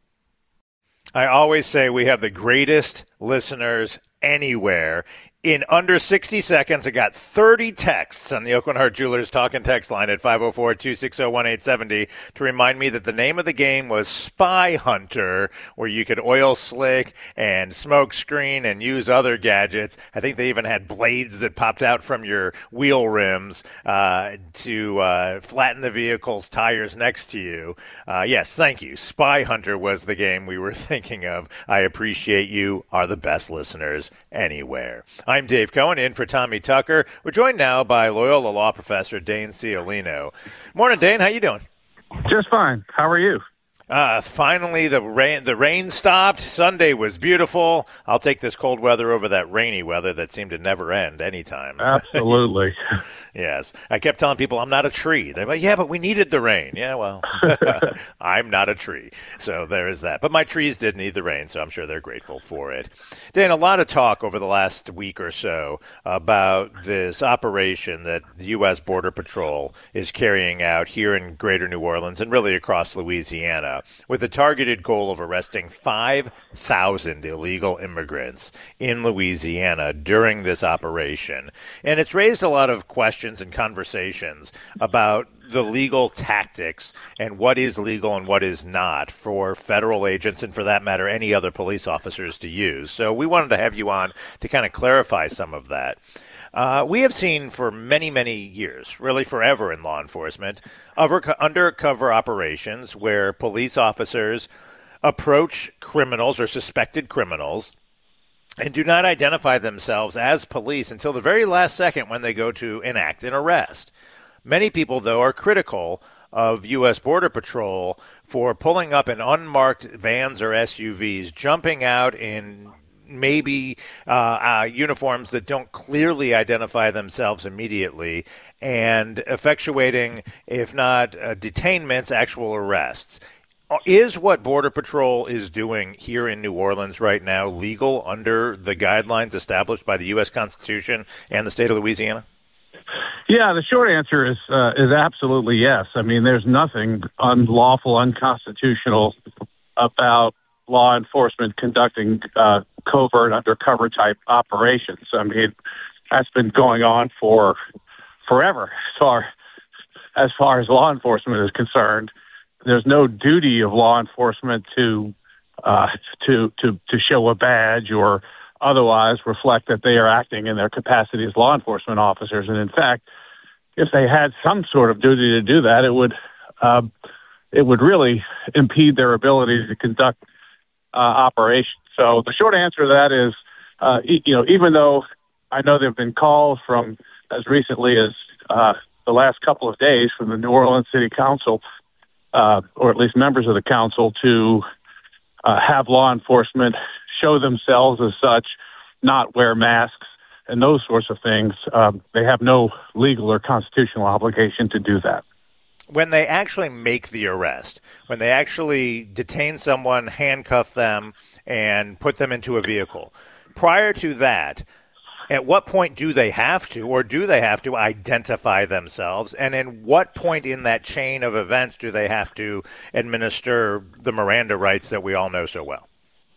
I always say we have the greatest listeners anywhere. In under sixty seconds, I got thirty texts on the Oakland Heart Jewelers talk and text line at five oh four, two six oh, one eight seven oh to remind me that the name of the game was Spy Hunter, where you could oil slick and smoke screen and use other gadgets. I think they even had blades that popped out from your wheel rims uh, to uh, flatten the vehicle's tires next to you. Uh, yes, thank you. Spy Hunter was the game we were thinking of. I appreciate you are the best listeners anywhere. I'm Dave Cohen, in for Tommy Tucker. We're joined now by Loyola Law Professor Dane Ciolino. Morning, Dane. How you doing? Just fine. How are you? Uh, finally, the rain the rain stopped. Sunday was beautiful. I'll take this cold weather over that rainy weather that seemed to never end anytime. Absolutely. Yes. I kept telling people I'm not a tree. They're like, yeah, but we needed the rain. Yeah, well, I'm not a tree. So there is that. But my trees did need the rain, so I'm sure they're grateful for it. Dan, a lot of talk over the last week or so about this operation that the U S Border Patrol is carrying out here in greater New Orleans and really across Louisiana, with a targeted goal of arresting five thousand illegal immigrants in Louisiana during this operation. And it's raised a lot of questions and conversations about the legal tactics and what is legal and what is not for federal agents and, for that matter, any other police officers to use. So we wanted to have you on to kind of clarify some of that. Uh, we have seen for many, many years, really forever in law enforcement, undercover operations where police officers approach criminals or suspected criminals and do not identify themselves as police until the very last second when they go to enact an arrest. Many people, though, are critical of U S Border Patrol for pulling up in unmarked vans or S U Vs, jumping out in maybe uh, uh, uniforms that don't clearly identify themselves immediately, and effectuating, if not uh, detainments, actual arrests. Is what Border Patrol is doing here in New Orleans right now legal under the guidelines established by the U S Constitution and the state of Louisiana? Yeah, the short answer is uh, is absolutely yes. I mean, there's nothing unlawful, unconstitutional about law enforcement conducting uh, covert undercover type operations. I mean, that's been going on for forever as far as far as law enforcement is concerned. There's no duty of law enforcement to uh, to to to show a badge or otherwise reflect that they are acting in their capacity as law enforcement officers. And in fact, if they had some sort of duty to do that, it would uh, it would really impede their ability to conduct uh, operations. So the short answer to that is, uh, e- you know, even though I know there have been calls from as recently as uh, the last couple of days from the New Orleans City Council, uh, or at least members of the council, to uh, have law enforcement show themselves as such, not wear masks, and those sorts of things. Um, they have no legal or constitutional obligation to do that. When they actually make the arrest, when they actually detain someone, handcuff them, and put them into a vehicle, prior to that, at what point do they have to, or do they have to identify themselves? And in what point in that chain of events do they have to administer the Miranda rights that we all know so well?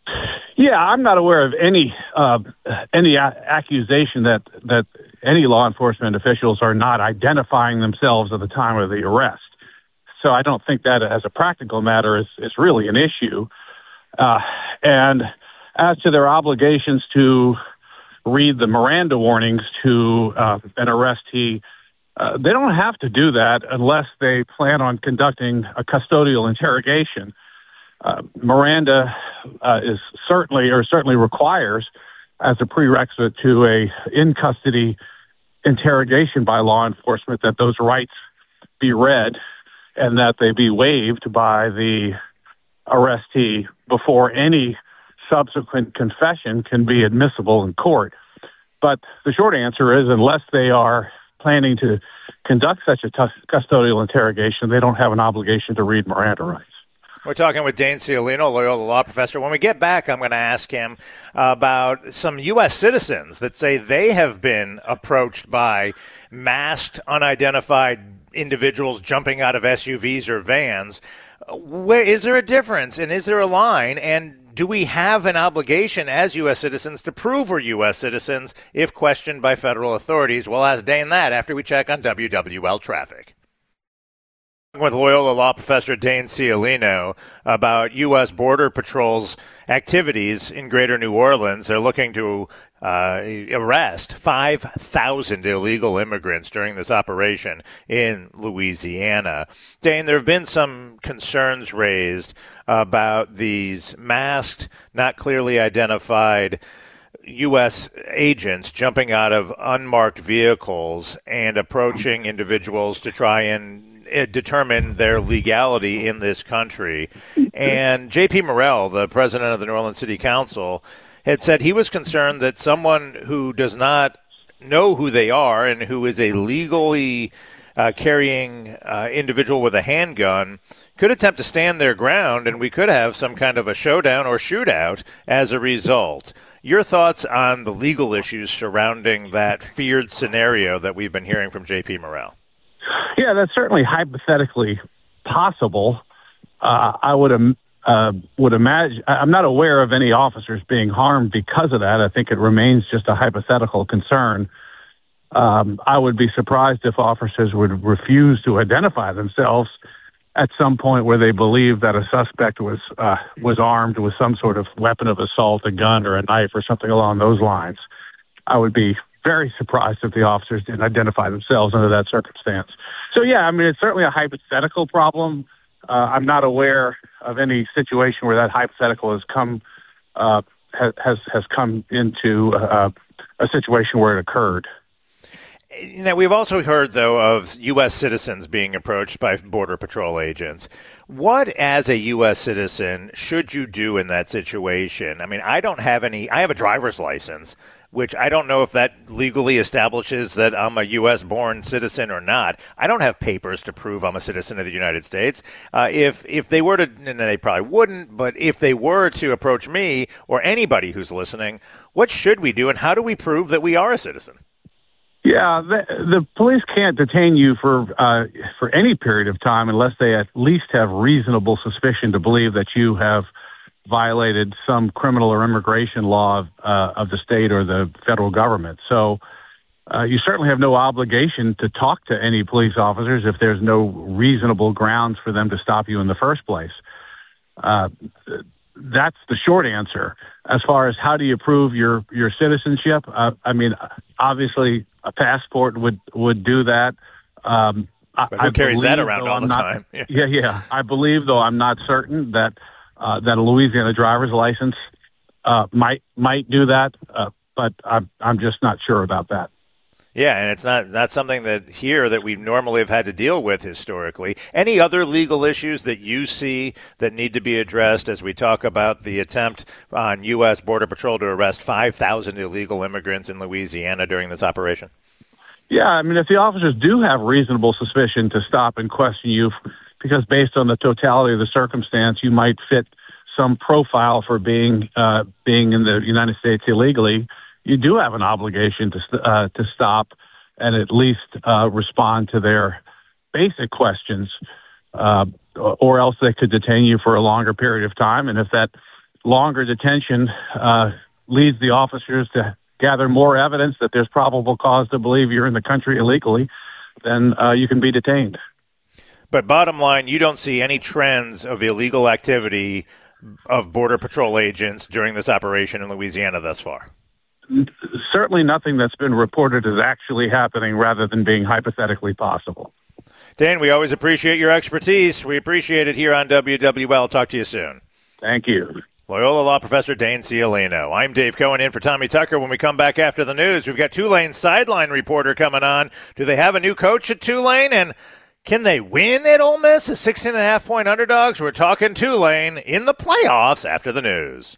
Yeah, I'm not aware of any uh, any a- accusation that, that any law enforcement officials are not identifying themselves at the time of the arrest. so I don't think that as a practical matter is, is really an issue. Uh, and as to their obligations to read the Miranda warnings to uh, an arrestee, uh, they don't have to do that unless they plan on conducting a custodial interrogation. Uh, Miranda uh, is certainly, or certainly requires, as a prerequisite to a in-custody interrogation by law enforcement, that those rights be read and that they be waived by the arrestee before any subsequent confession can be admissible in court. But the short answer is, unless they are planning to conduct such a t- custodial interrogation, they don't have an obligation to read Miranda rights. We're talking with Dane Ciolino, Loyola law professor. When we get back, I'm going to ask him about some U S citizens that say they have been approached by masked, unidentified individuals jumping out of S U Vs or vans. Where is there a difference, and is there a line? And do we have an obligation as U S citizens to prove we're U S citizens if questioned by federal authorities? We'll ask Dane that after we check on W W L traffic. With Loyola law professor Dane Ciolino about U S. Border Patrol's activities in greater New Orleans. They're looking to uh, arrest five thousand illegal immigrants during this operation in Louisiana. Dane, there have been some concerns raised about these masked, not clearly identified U S agents jumping out of unmarked vehicles and approaching individuals to try and determine their legality in this country. And J P Morrell, the president of the New Orleans City Council, had said he was concerned that someone who does not know who they are and who is a legally uh, carrying uh, individual with a handgun could attempt to stand their ground, and we could have some kind of a showdown or shootout as a result. Your thoughts on the legal issues surrounding that feared scenario that we've been hearing from J P Morrell? Yeah, that's certainly hypothetically possible. Uh, I would um, uh, would imagine. I'm not aware of any officers being harmed because of that. I think it remains just a hypothetical concern. Um, I would be surprised if officers would refuse to identify themselves at some point where they believe that a suspect was uh, was armed with some sort of weapon of assault, a gun or a knife or something along those lines. I would be very surprised if the officers didn't identify themselves under that circumstance. So, yeah, I mean, it's certainly a hypothetical problem. Uh, I'm not aware of any situation where that hypothetical has come uh, has has come into uh, a situation where it occurred. Now, we've also heard, though, of U S citizens being approached by Border Patrol agents. What, as a U S citizen, should you do in that situation? I mean, I don't have any – I have a driver's license, which I don't know if that legally establishes that I'm a U S-born citizen or not. I don't have papers to prove I'm a citizen of the United States. Uh, if if they were to – and they probably wouldn't, but if they were to approach me or anybody who's listening, what should we do, and how do we prove that we are a citizen? Yeah, the, the police can't detain you for uh, for any period of time unless they at least have reasonable suspicion to believe that you have violated some criminal or immigration law of, uh, of the state or the federal government. So uh, you certainly have no obligation to talk to any police officers if there's no reasonable grounds for them to stop you in the first place. Uh, that's the short answer. As far as how do you prove your, your citizenship, uh, I mean, obviously a passport would, would do that. Um, but who I carries believe, that around all I'm the not, time? Yeah. yeah, yeah. I believe, though I'm not certain, that uh, that a Louisiana driver's license uh, might might do that, uh, but I'm I'm just not sure about that. Yeah, and it's not not something that here that we normally have had to deal with historically. Any other legal issues that you see that need to be addressed as we talk about the attempt on U S. Border Patrol to arrest five thousand illegal immigrants in Louisiana during this operation? Yeah, I mean, if the officers do have reasonable suspicion to stop and question you, because based on the totality of the circumstance, you might fit some profile for being uh, being in the United States illegally, you do have an obligation to st- uh, to stop and at least uh, respond to their basic questions, uh, or else they could detain you for a longer period of time. And if that longer detention uh, leads the officers to gather more evidence that there's probable cause to believe you're in the country illegally, then uh, you can be detained. But bottom line, you don't see any trends of illegal activity of Border Patrol agents during this operation in Louisiana thus far? Certainly nothing that's been reported is actually happening rather than being hypothetically possible. Dane, we always appreciate your expertise. We appreciate it here on W W L. Talk to you soon. Thank you. Loyola Law Professor Dane Ciolino. I'm Dave Cohen in for Tommy Tucker. When we come back after the news, we've got Tulane's sideline reporter coming on. Do they have a new coach at Tulane? And can they win at Ole Miss as sixteen and a half point underdogs? We're talking Tulane in the playoffs after the news.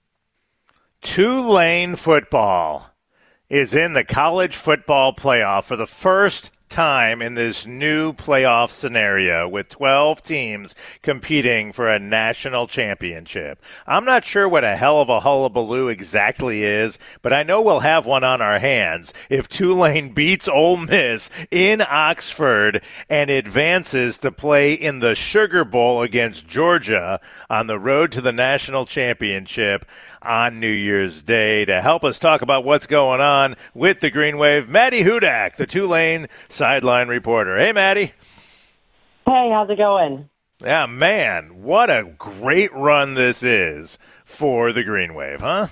Tulane football is in the college football playoff for the first time in this new playoff scenario with twelve teams competing for a national championship. I'm not sure what a hell of a hullabaloo exactly is, but I know we'll have one on our hands if Tulane beats Ole Miss in Oxford and advances to play in the Sugar Bowl against Georgia on the road to the national championship on New Year's Day. To help us talk about what's going on with the Green Wave, Maddie Hudak, the Tulane sideline reporter. Hey, Maddie. Hey, how's it going? Yeah, man, what a great run this is for the Green Wave, huh?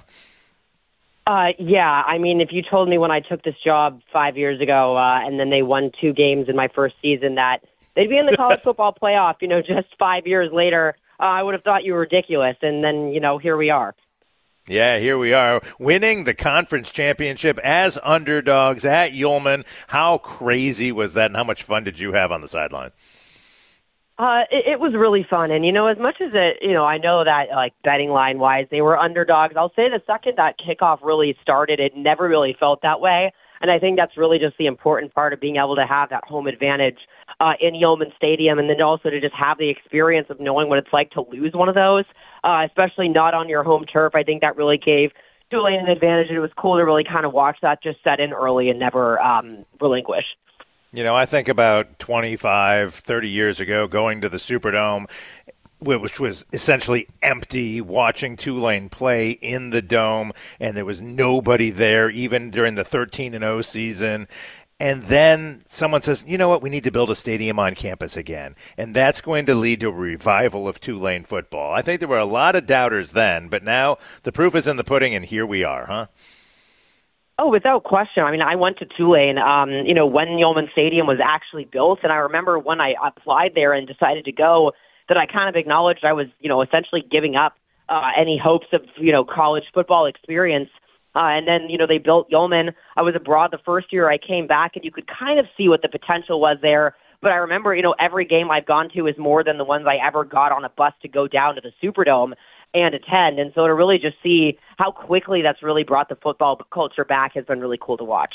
Uh, yeah, I mean, if you told me when I took this job five years ago uh, and then they won two games in my first season that they'd be in the college football playoff, you know, just five years later, uh, I would have thought you were ridiculous. And then, you know, here we are. Yeah, here we are, winning the conference championship as underdogs at Yulman. How crazy was that, and how much fun did you have on the sideline? Uh, it, it was really fun. And, you know, as much as it, you know, I know that, like, betting line-wise, they were underdogs. I'll say the second that kickoff really started, it never really felt that way. And I think that's really just the important part of being able to have that home advantage uh, in Yulman Stadium, and then also to just have the experience of knowing what it's like to lose one of those, uh, especially not on your home turf. I think that really gave Tulane an advantage, and it was cool to really kind of watch that just set in early and never um, relinquish. You know, I think about twenty-five, thirty years ago going to the Superdome, which was essentially empty, watching Tulane play in the Dome, and there was nobody there even during the thirteen and oh season. And then someone says, you know what, we need to build a stadium on campus again. And that's going to lead to a revival of Tulane football. I think there were a lot of doubters then, but now the proof is in the pudding, and here we are, huh? Oh, without question. I mean, I went to Tulane, um, you know, when Yulman Stadium was actually built. And I remember when I applied there and decided to go, that I kind of acknowledged I was, you know, essentially giving up uh, any hopes of, you know, college football experience. Uh, and then, you know, they built Yulman. I was abroad the first year I came back, and you could kind of see what the potential was there. But I remember, you know, every game I've gone to is more than the ones I ever got on a bus to go down to the Superdome and attend. And so to really just see how quickly that's really brought the football culture back has been really cool to watch.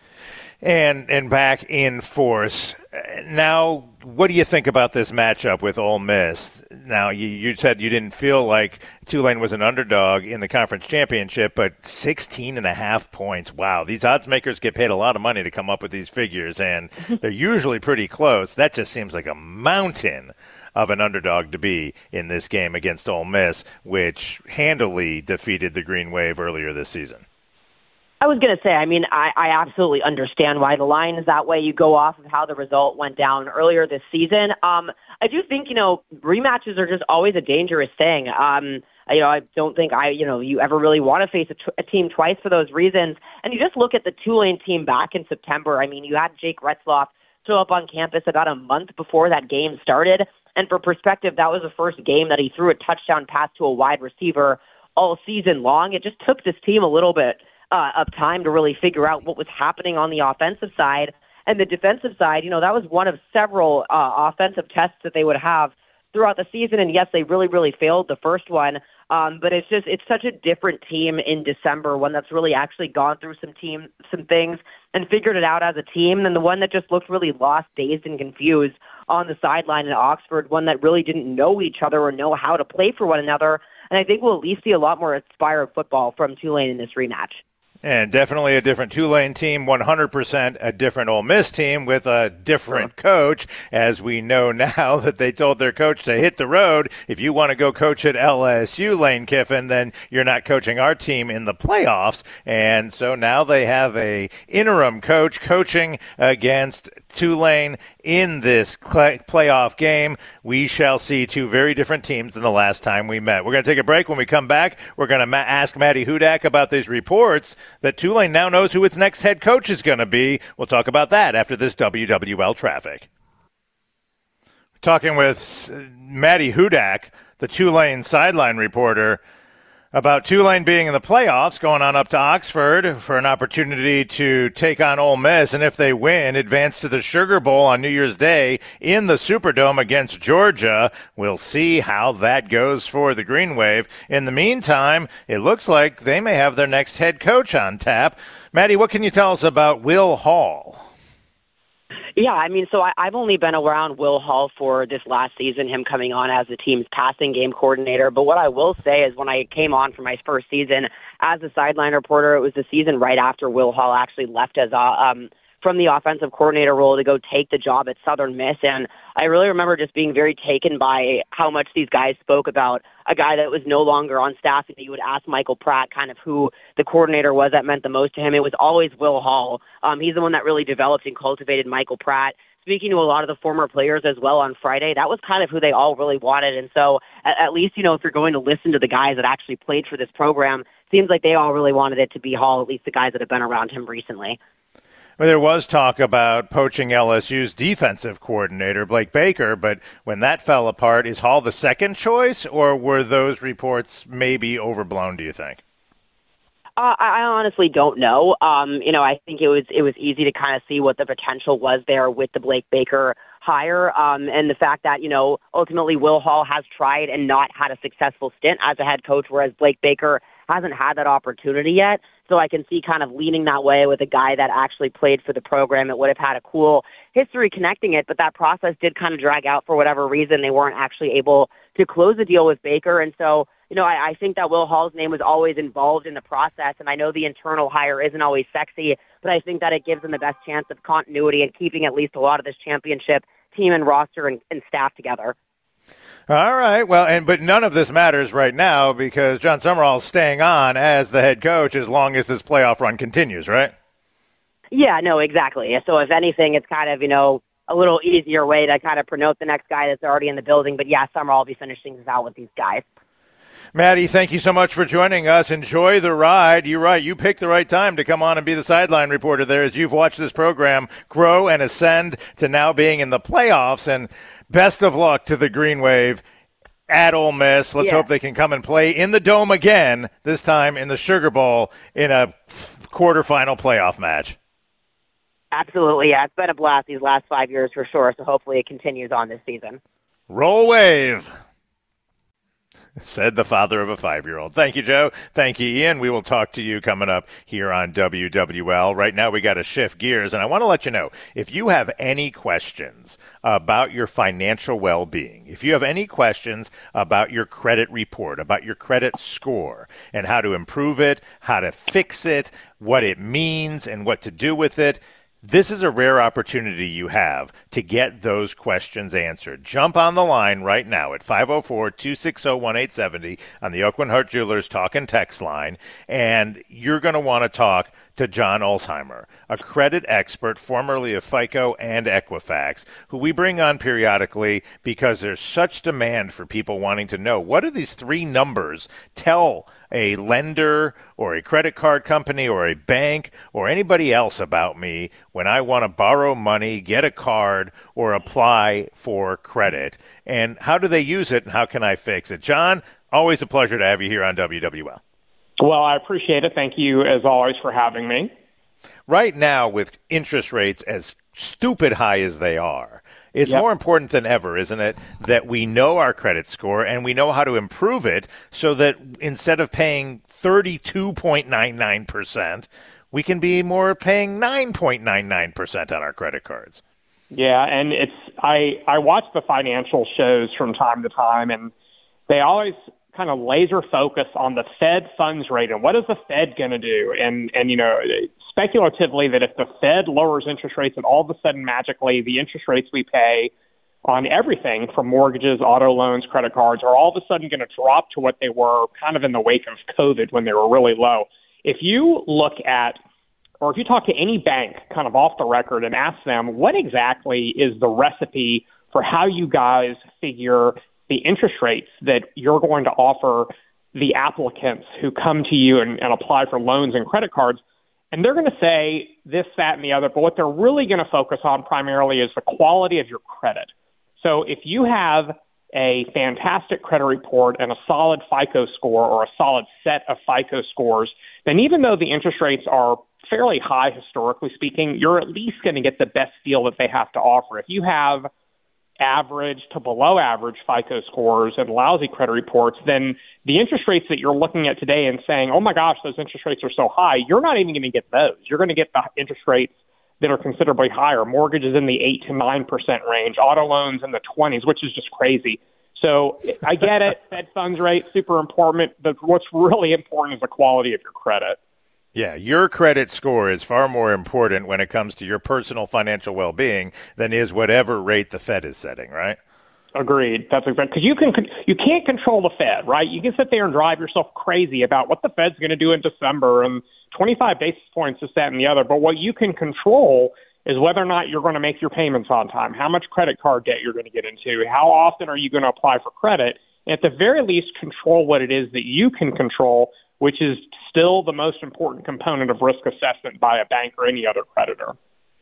And and back in force. Now, what do you think about this matchup with Ole Miss? Now, you, you said you didn't feel like Tulane was an underdog in the conference championship, but sixteen and a half points. Wow, these odds makers get paid a lot of money to come up with these figures, and they're usually pretty close. That just seems like a mountain of an underdog to be in this game against Ole Miss, which handily defeated the Green Wave earlier this season. I was going to say, I mean, I, I absolutely understand why the line is that way. You go off of how the result went down earlier this season. Um, I do think, you know, rematches are just always a dangerous thing. Um, you know, I don't think I, you know, you ever really want to face a, t- a team twice for those reasons. And you just look at the Tulane team back in September. I mean, you had Jake Retzloff show up on campus about a month before that game started. And for perspective, that was the first game that he threw a touchdown pass to a wide receiver all season long. It just took this team a little bit Uh, of time to really figure out what was happening on the offensive side. And the defensive side, you know, that was one of several uh, offensive tests that they would have throughout the season. And yes, they really, really failed the first one. Um, but it's just, it's such a different team in December, one that's really actually gone through some team, some things and figured it out as a team, than the one that just looked really lost, dazed, and confused on the sideline in Oxford, one that really didn't know each other or know how to play for one another. And I think we'll at least see a lot more inspired football from Tulane in this rematch. And definitely a different Tulane team, one hundred percent a different Ole Miss team with a different coach, as we know now that they told their coach to hit the road. If you want to go coach at L S U, Lane Kiffin, then you're not coaching our team in the playoffs. And so now they have a interim coach coaching against Tulane in this cl- playoff game. We shall see two very different teams than the last time we met. We're going to take a break. When we come back, we're going to ma- ask Maddie Hudak about these reports that Tulane now knows who its next head coach is going to be. We'll talk about that after this W W L traffic. Talking with Maddie Hudak, the Tulane sideline reporter, about Tulane being in the playoffs, going on up to Oxford for an opportunity to take on Ole Miss, and if they win, advance to the Sugar Bowl on New Year's Day in the Superdome against Georgia. We'll see how that goes for the Green Wave. In the meantime, it looks like they may have their next head coach on tap. Maddie, what can you tell us about Will Hall? Yeah, I mean, so I, I've only been around Will Hall for this last season, him coming on as the team's passing game coordinator. But what I will say is when I came on for my first season as a sideline reporter, it was the season right after Will Hall actually left as a, um, from the offensive coordinator role to go take the job at Southern Miss. And I really remember just being very taken by how much these guys spoke about a guy that was no longer on staff. You would ask Michael Pratt kind of who the coordinator was that meant the most to him. It was always Will Hall. Um, he's the one that really developed and cultivated Michael Pratt. Speaking to a lot of the former players as well on Friday, that was kind of who they all really wanted. And so at, at least, you know, if you're going to listen to the guys that actually played for this program, seems like they all really wanted it to be Hall, at least the guys that have been around him recently. Well, there was talk about poaching L S U's defensive coordinator, Blake Baker, but when that fell apart, is Hall the second choice, or were those reports maybe overblown, do you think? Uh, I honestly don't know. Um, you know, I think it was it was easy to kind of see what the potential was there with the Blake Baker hire, um, and the fact that, you know, ultimately Will Hall has tried and not had a successful stint as a head coach, whereas Blake Baker hasn't had that opportunity yet. So I can see kind of leaning that way with a guy that actually played for the program. It would have had a cool history connecting it, but that process did kind of drag out for whatever reason. They weren't actually able to close the deal with Baker. And so, you know, I, I think that Will Hall's name was always involved in the process. And I know the internal hire isn't always sexy, but I think that it gives them the best chance of continuity and keeping at least a lot of this championship team and roster and, and staff together. All right. Well, and but none of this matters right now because John Summerall is staying on as the head coach as long as this playoff run continues, right? Yeah, no, exactly. So if anything, it's kind of, you know, a little easier way to kind of promote the next guy that's already in the building. But yeah, Summerall will be finishing this out with these guys. Maddie, thank you so much for joining us. Enjoy the ride. You're right. You picked the right time to come on and be the sideline reporter there as you've watched this program grow and ascend to now being in the playoffs. And best of luck to the Green Wave at Ole Miss. Let's yeah. hope they can come and play in the Dome again, this time in the Sugar Bowl in a quarterfinal playoff match. Absolutely, yeah. It's been a blast these last five years for sure, so hopefully it continues on this season. Roll Wave, said the father of a five-year-old. Thank you, Joe. Thank you, Ian. We will talk to you coming up here on W W L. Right now, we got to shift gears, and I want to let you know, if you have any questions about your financial well-being, if you have any questions about your credit report, about your credit score, and how to improve it, how to fix it, what it means, and what to do with it, this is a rare opportunity you have to get those questions answered. Jump on the line right now at five oh four, two six oh, one eight seven oh on the Oakland Heart Jewelers Talk and Text line, and you're going to want to talk to John Olsheimer, a credit expert formerly of FICO and Equifax, who we bring on periodically because there's such demand for people wanting to know, what do these three numbers tell a lender or a credit card company or a bank or anybody else about me when I want to borrow money, get a card, or apply for credit? And how do they use it, and how can I fix it? John, always a pleasure to have you here on W W L. Well, I appreciate it. Thank you, as always, for having me. Right now, with interest rates as stupid high as they are, it's yep. more important than ever, isn't it, that we know our credit score and we know how to improve it so that instead of paying thirty-two point nine nine percent, we can be more paying nine point nine nine percent on our credit cards. Yeah, and it's I, I watch the financial shows from time to time, and they always kind of laser focus on the Fed funds rate and what is the Fed going to do? And, and, you know, speculatively that if the Fed lowers interest rates and all of a sudden magically the interest rates we pay on everything from mortgages, auto loans, credit cards are all of a sudden going to drop to what they were kind of in the wake of COVID when they were really low. If you look at or if you talk to any bank kind of off the record and ask them what exactly is the recipe for how you guys figure the interest rates that you're going to offer the applicants who come to you and, and apply for loans and credit cards, and they're going to say this, that, and the other, but what they're really going to focus on primarily is the quality of your credit. So if you have a fantastic credit report and a solid FICO score or a solid set of FICO scores, then even though the interest rates are fairly high historically speaking, you're at least going to get the best deal that they have to offer. If you have average to below average FICO scores and lousy credit reports, then the interest rates that you're looking at today and saying, oh my gosh, those interest rates are so high, you're not even going to get those. You're going to get the interest rates that are considerably higher. Mortgages in the eight to nine percent range, auto loans in the twenties, which is just crazy. So I get it. Fed funds rate, super important, but what's really important is the quality of your credit. Yeah, your credit score is far more important when it comes to your personal financial well-being than is whatever rate the Fed is setting, right? Agreed. That's exactly, because you can you can't control the Fed, right? You can sit there and drive yourself crazy about what the Fed's going to do in December and twenty-five basis points, this, that, and the other. But what you can control is whether or not you're going to make your payments on time, how much credit card debt you're going to get into, how often are you going to apply for credit, and at the very least control what it is that you can control, which is still the most important component of risk assessment by a bank or any other creditor.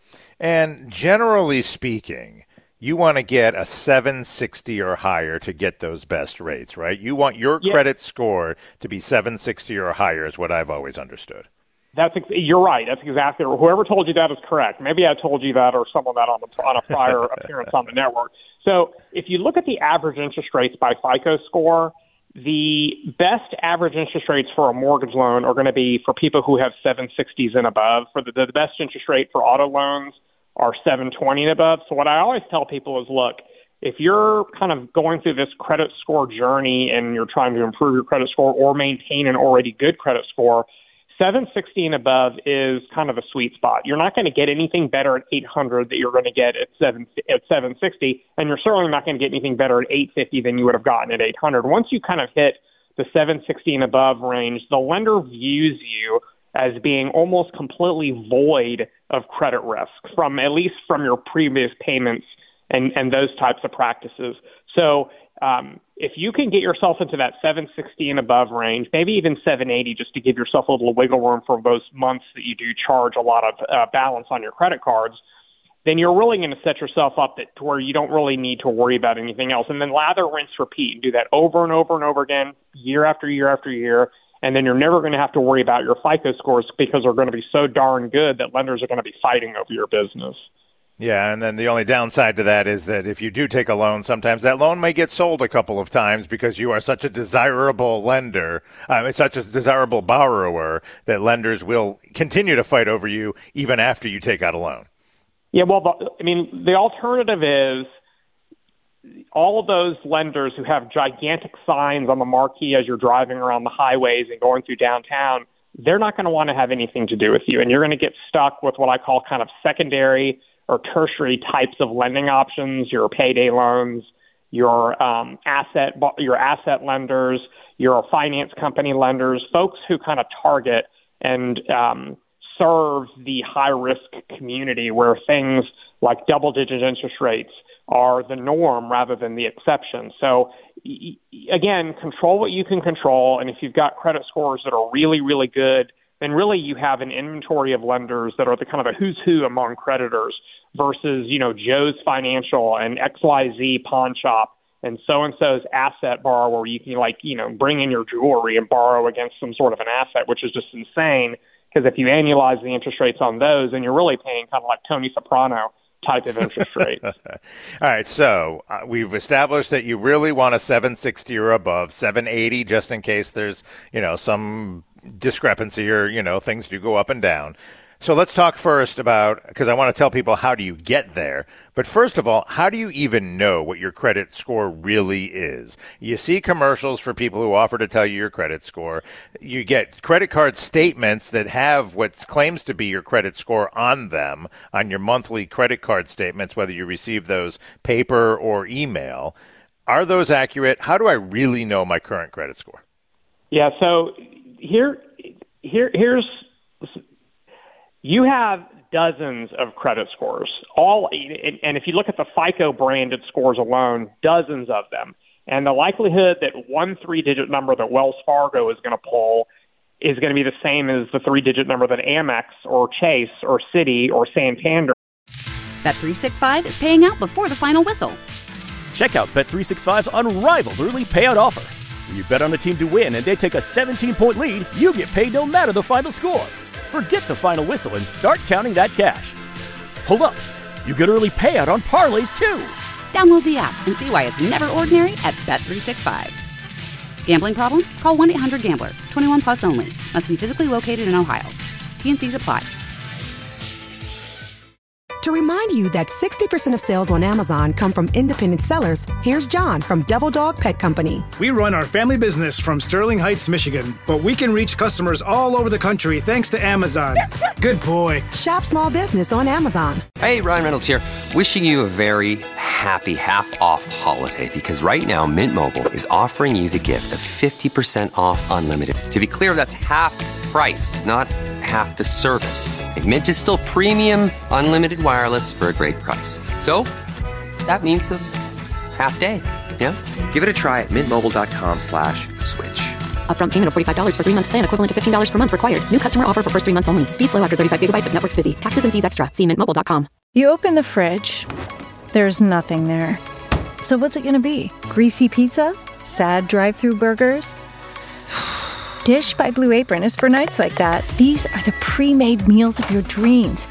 And generally speaking, you want to get a seven sixty or higher to get those best rates, right? You want your Yeah. credit score to be seven sixty or higher is what I've always understood. That's ex- you're right. That's exactly whoever told you that is correct. Maybe I told you that or someone that on the on a prior appearance on the network. So if you look at the average interest rates by FICO score, the best average interest rates for a mortgage loan are going to be for people who have seven sixties and above. For the, the best interest rate for auto loans are seven twenty and above. So what I always tell people is, look, if you're kind of going through this credit score journey and you're trying to improve your credit score or maintain an already good credit score, seven sixty and above is kind of a sweet spot. You're not going to get anything better at eight hundred that you're going to get at seven at seven sixty, and you're certainly not going to get anything better at eight fifty than you would have gotten at eight hundred. Once you kind of hit the seven sixty and above range, the lender views you as being almost completely void of credit risk from at least from your previous payments and, and those types of practices. So um, if you can get yourself into that seven sixty and above range, maybe even seven eighty, just to give yourself a little wiggle room for those months that you do charge a lot of uh, balance on your credit cards, then you're really going to set yourself up that, to where you don't really need to worry about anything else. And then lather, rinse, repeat, and do that over and over and over again, year after year after year. And then you're never going to have to worry about your FICO scores because they're going to be so darn good that lenders are going to be fighting over your business. Yeah, and then the only downside to that is that if you do take a loan, sometimes that loan may get sold a couple of times because you are such a desirable lender, uh, such a desirable borrower, that lenders will continue to fight over you even after you take out a loan. Yeah, well, the, I mean, the alternative is all of those lenders who have gigantic signs on the marquee as you're driving around the highways and going through downtown, they're not going to want to have anything to do with you. And you're going to get stuck with what I call kind of secondary or tertiary types of lending options, your payday loans, your um, asset your asset lenders, your finance company lenders, folks who kind of target and um, serve the high-risk community where things like double-digit interest rates are the norm rather than the exception. So, y- again, control what you can control, and if you've got credit scores that are really, really good, then really you have an inventory of lenders that are the kind of a who's who among creditors versus, you know, Joe's Financial and X Y Z Pawn Shop and so-and-so's asset borrower where you can, like, you know, bring in your jewelry and borrow against some sort of an asset, which is just insane because if you annualize the interest rates on those, then you're really paying kind of like Tony Soprano type of interest rates. All right, so uh, we've established that you really want a seven sixty or above, seven eighty, just in case there's, you know, some discrepancy or, you know, things do go up and down. So let's talk first about, because I want to tell people how do you get there. But first of all, how do you even know what your credit score really is? You see commercials for people who offer to tell you your credit score. You get credit card statements that have what claims to be your credit score on them, on your monthly credit card statements, whether you receive those paper or email. Are those accurate? How do I really know my current credit score? Yeah, so here, here, here's... you have dozens of credit scores, all, and if you look at the FICO branded scores alone, dozens of them. And the likelihood that one three-digit number that Wells Fargo is going to pull is going to be the same as the three-digit number that Amex or Chase or Citi or Santander. Bet three sixty-five is paying out before the final whistle. Check out Bet three sixty-five's unrivaled early payout offer. When you bet on a team to win and they take a seventeen-point lead, you get paid no matter the final score. Forget the final whistle and start counting that cash. Hold up. You get early payout on parlays, too. Download the app and see why it's never ordinary at Bet three sixty-five. Gambling problem? Call one eight hundred gambler. twenty-one plus only. Must be physically located in Ohio. T N Cs apply. To remind you that sixty percent of sales on Amazon come from independent sellers, here's John from Devil Dog Pet Company. We run our family business from Sterling Heights, Michigan, but we can reach customers all over the country thanks to Amazon. Good boy. Shop small business on Amazon. Hey, Ryan Reynolds here. Wishing you a very happy half-off holiday because right now Mint Mobile is offering you the gift of fifty percent off unlimited. To be clear, that's half price, not half the service. And Mint is still premium unlimited wireless for a great price. So that means a half day. Yeah? Give it a try at mintmobile.com slash switch. Upfront payment of forty-five dollars for three-month plan equivalent to fifteen dollars per month required. New customer offer for first three months only. Speed slow after thirty-five gigabytes if network's busy. Taxes and fees extra. See mint mobile dot com. You open the fridge, there's nothing there. So what's it going to be? Greasy pizza? Sad drive-through burgers? Dish by Blue Apron is for nights like that. These are the pre-made meals of your dreams.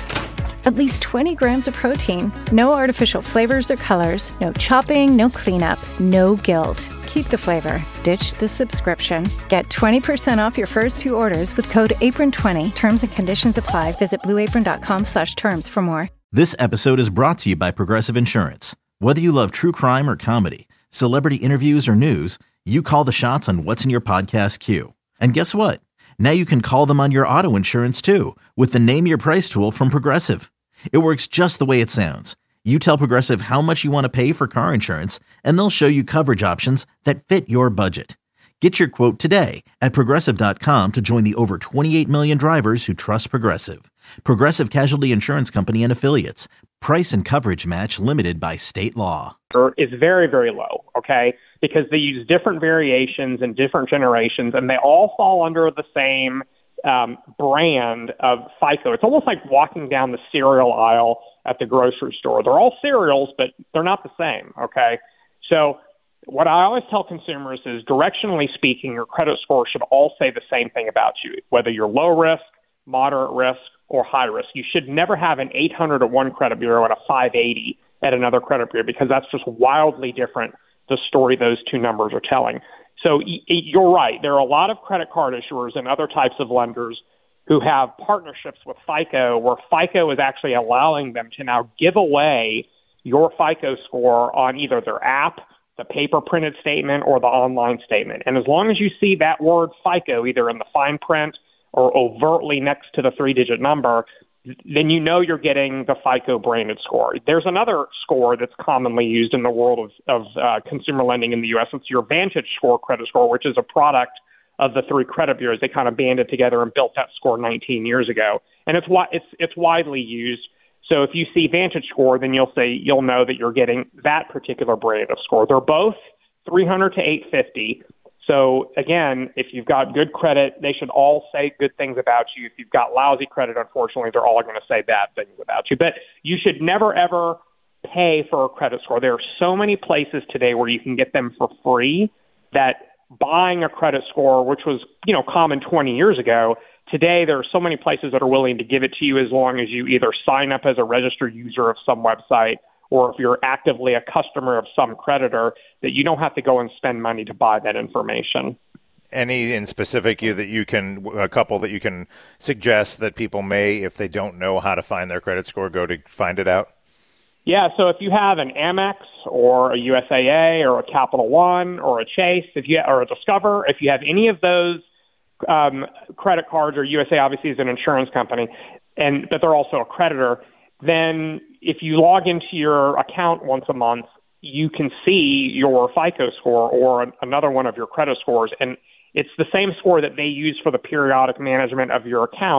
At least twenty grams of protein, no artificial flavors or colors, no chopping, no cleanup, no guilt. Keep the flavor. Ditch the subscription. Get twenty percent off your first two orders with code apron twenty. Terms and conditions apply. Visit blueapron.com slash terms for more. This episode is brought to you by Progressive Insurance. Whether you love true crime or comedy, celebrity interviews or news, you call the shots on what's in your podcast queue. And guess what? Now you can call them on your auto insurance too with the Name Your Price tool from Progressive. It works just the way it sounds. You tell Progressive how much you want to pay for car insurance, and they'll show you coverage options that fit your budget. Get your quote today at Progressive dot com to join the over twenty-eight million drivers who trust Progressive. Progressive Casualty Insurance Company and Affiliates. Price and coverage match limited by state law. Is very, very low, okay? Because they use different variations and different generations, and they all fall under the same um, brand of FICO. It's almost like walking down the cereal aisle at the grocery store. They're all cereals, but they're not the same, okay? So what I always tell consumers is, directionally speaking, your credit score should all say the same thing about you, whether you're low risk, moderate risk, or high risk. You should never have an eight hundred at one credit bureau and a five eighty at another credit bureau, because that's just wildly different, the story those two numbers are telling. So y- you're right. There are a lot of credit card issuers and other types of lenders who have partnerships with FICO, where FICO is actually allowing them to now give away your FICO score on either their app, the paper printed statement, or the online statement. And as long as you see that word FICO either in the fine print or overtly next to the three-digit number, then you know you're getting the FICO branded score. There's another score that's commonly used in the world of, of uh, consumer lending in the U S. It's your Vantage Score credit score, which is a product of the three credit bureaus. They kind of banded together and built that score nineteen years ago, and it's it's it's widely used. So if you see Vantage Score, then you'll say you'll know that you're getting that particular brand of score. They're both three hundred to eight fifty. So again, if you've got good credit, they should all say good things about you. If you've got lousy credit, unfortunately, they're all going to say bad things about you. But you should never, ever pay for a credit score. There are so many places today where you can get them for free that buying a credit score, which was, you know, common twenty years ago, today there are so many places that are willing to give it to you as long as you either sign up as a registered user of some website, or if you're actively a customer of some creditor, that you don't have to go and spend money to buy that information. Any in specific you that you can, a couple that you can suggest that people may, if they don't know how to find their credit score, go to find it out? Yeah, so if you have an Amex or a U S A A or a Capital One or a Chase, if you or a Discover, if you have any of those um, credit cards, or U S A obviously is an insurance company, and but they're also a creditor, then if you log into your account once a month, you can see your FICO score or an, another one of your credit scores. And it's the same score that they use for the periodic management of your account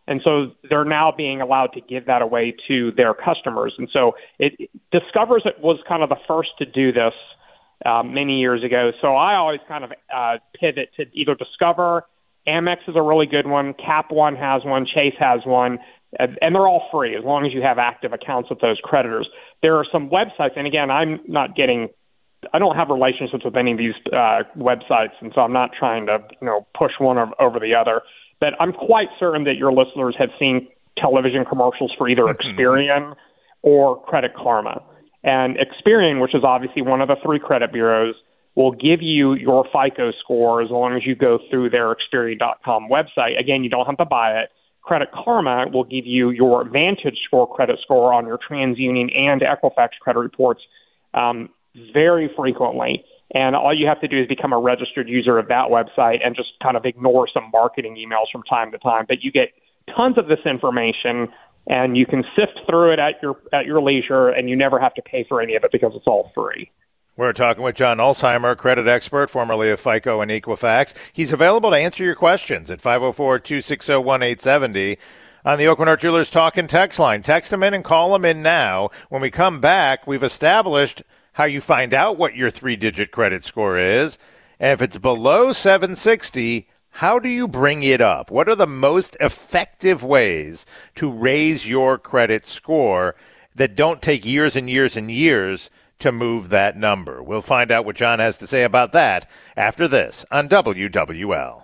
And so they're now being allowed to give that away to their customers. And so it Discover's was kind of the first to do this uh, many years ago. So I always kind of uh, pivot to either Discover. Amex is a really good one. Cap One has one. Chase has one. And they're all free as long as you have active accounts with those creditors. There are some websites, and again, I'm not getting – I don't have relationships with any of these uh, websites, and so I'm not trying to, you know, push one over the other. But I'm quite certain that your listeners have seen television commercials for either Experian or Credit Karma. And Experian, which is obviously one of the three credit bureaus, will give you your FICO score as long as you go through their Experian dot com website. Again, you don't have to buy it. Credit Karma will give you your Vantage Score credit score on your TransUnion and Equifax credit reports um, very frequently. And all you have to do is become a registered user of that website and just kind of ignore some marketing emails from time to time. But you get tons of this information, and you can sift through it at your at your leisure, and you never have to pay for any of it because it's all free. We're talking with John Olsheimer, credit expert, formerly of FICO and Equifax. He's available to answer your questions at five oh four, two six oh, one eight seven oh on the Aucoin Hart Jewelers Talk and Text line. Text them in and call them in now. When we come back, we've established how you find out what your three-digit credit score is. And if it's below seven sixty, how do you bring it up? What are the most effective ways to raise your credit score that don't take years and years and years to move that number? We'll find out what John has to say about that after this on W W L.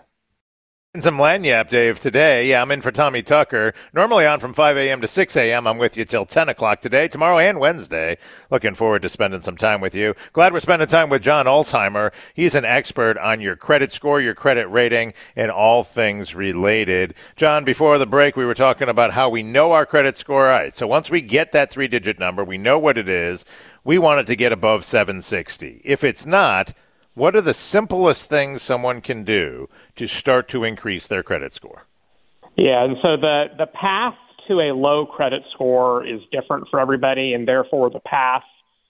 And some Lagniappe, Dave, today. Yeah, I'm in for Tommy Tucker. Normally on from five a.m. to six a.m. I'm with you till ten o'clock today, tomorrow and Wednesday. Looking forward to spending some time with you. Glad we're spending time with John Olsheimer. He's an expert on your credit score, your credit rating, and all things related. John, before the break, we were talking about how we know our credit score. All right, so once we get that three-digit number, we know what it is. We want it to get above seven sixty. If it's not, what are the simplest things someone can do to start to increase their credit score? Yeah, and so the, the path to a low credit score is different for everybody, and therefore the path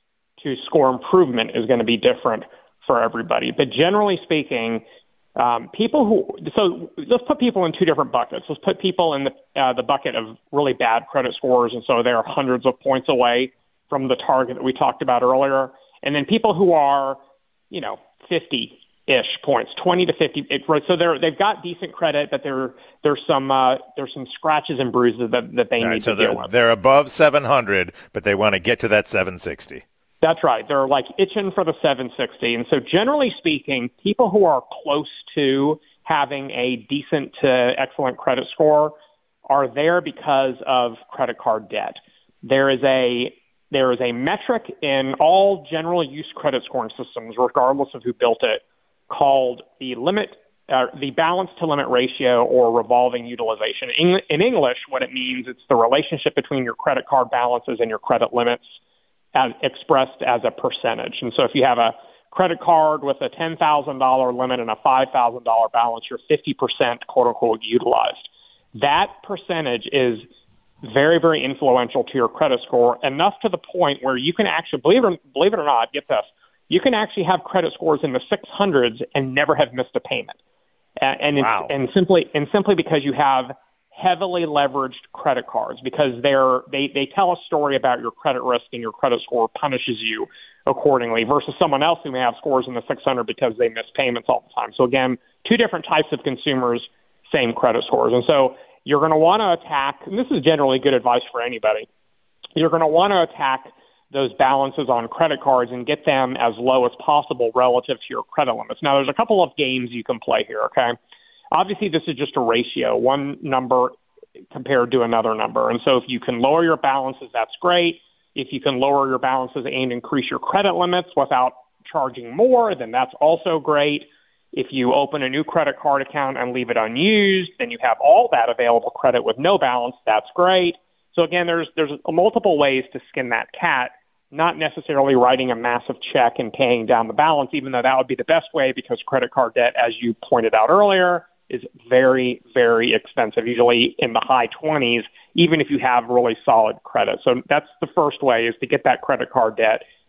to score improvement is going to be different for everybody. But generally speaking, um, people who – so let's put people in two different buckets. Let's put people in the, uh, the bucket of really bad credit scores, and so they're hundreds of points away from the target that we talked about earlier, and then people who are, you know, fifty-ish points, twenty to fifty. It, right, so they're they've got decent credit, but there there's some uh, there's some scratches and bruises that, that they All need right, so to they're, deal with. They're above seven hundred, but they want to get to that seven sixty. That's right. They're like itching for the seven sixty, and so generally speaking, people who are close to having a decent to excellent credit score are there because of credit card debt. There is a There is a metric in all general use credit scoring systems, regardless of who built it, called the limit, uh, the balance to limit ratio, or revolving utilization. In, in English, what it means, it's the relationship between your credit card balances and your credit limits as expressed as a percentage. And so if you have a credit card with a ten thousand dollars limit and a five thousand dollars balance, you're fifty percent quote unquote utilized. That percentage is very, very influential to your credit score, enough to the point where you can actually, believe it, believe it or not, get this, you can actually have credit scores in the six hundreds and never have missed a payment. And, and, wow. and simply and simply because you have heavily leveraged credit cards, because they're they, they tell a story about your credit risk, and your credit score punishes you accordingly, versus someone else who may have scores in the six hundred because they miss payments all the time. So again, two different types of consumers, same credit scores. And so you're going to want to attack, and this is generally good advice for anybody, you're going to want to attack those balances on credit cards and get them as low as possible relative to your credit limits. Now, there's a couple of games you can play here, okay? Obviously, this is just a ratio, one number compared to another number. And so if you can lower your balances, that's great. If you can lower your balances and increase your credit limits without charging more, then that's also great. If you open a new credit card account and leave it unused, then you have all that available credit with no balance. That's great. So again, there's there's multiple ways to skin that cat, not necessarily writing a massive check and paying down the balance, even though that would be the best way, because credit card debt, as you pointed out earlier, is very, very expensive, usually in the high twenties, even if you have really solid credit. So that's the first way, is to get that credit card debt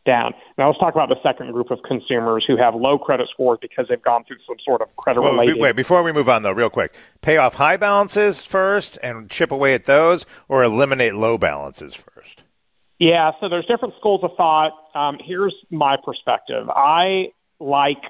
down. Now let's talk about the second group of consumers who have low credit scores because they've gone through some sort of credit-related. Wait, wait, before we move on, though, real quick. Pay off high balances first and chip away at those, or eliminate low balances first? Yeah, so there's different schools of thought. Um, here's my perspective. I like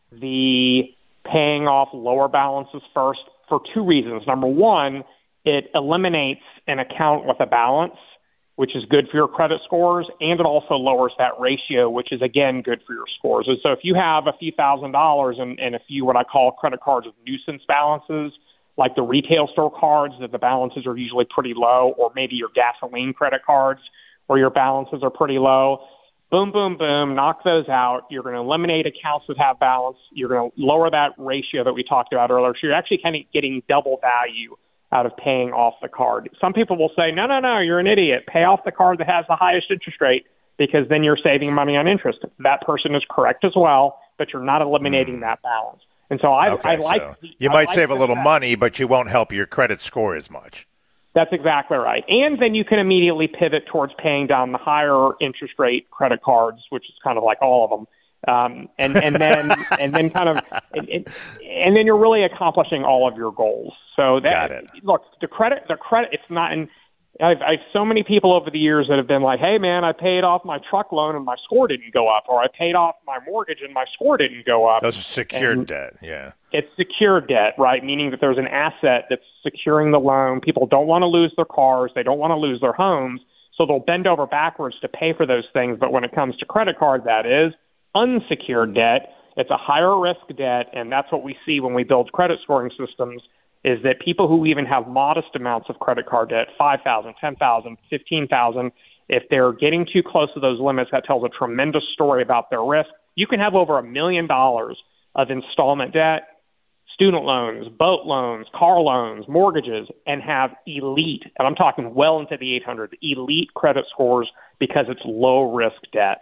the paying off lower balances first for two reasons. Number one, it eliminates an account with a balance, which is good for your credit scores, and it also lowers that ratio, which is, again, good for your scores. And so if you have a few thousand dollars and, and a few what I call credit cards with nuisance balances, like the retail store cards that the balances are usually pretty low, or maybe your gasoline credit cards where your balances are pretty low, boom, boom, boom, knock those out. You're going to eliminate accounts that have balance. You're going to lower that ratio that we talked about earlier. So you're actually kind of getting double value out of paying off the card. Some people will say, no, no, no, you're an idiot. Pay off the card that has the highest interest rate because then you're saving money on interest. That person is correct as well, but you're not eliminating mm. that balance. And so I, okay, I like so you I might like save a little that. money, but you won't help your credit score as much. That's exactly right. And then you can immediately pivot towards paying down the higher interest rate credit cards, which is kind of like all of them. Um, and, and then and then kind of and, and then you're really accomplishing all of your goals. So that Got it. Look, the credit the credit it's not in I've I've so many people over the years that have been like, hey man, I paid off my truck loan and my score didn't go up, or I paid off my mortgage and my score didn't go up. Those are secured and debt, yeah. It's secured debt, right? Meaning that there's an asset that's securing the loan. People don't want to lose their cars, they don't want to lose their homes, so they'll bend over backwards to pay for those things. But when it comes to credit card, that is unsecured debt. It's a higher risk debt, and that's what we see when we build credit scoring systems, is that people who even have modest amounts of credit card debt, five thousand dollars, ten thousand dollars, fifteen thousand dollars, if they're getting too close to those limits, that tells a tremendous story about their risk. You can have over a million dollars of installment debt, student loans, boat loans, car loans, mortgages, and have elite, and I'm talking well into the eight hundreds, elite credit scores because it's low risk debt.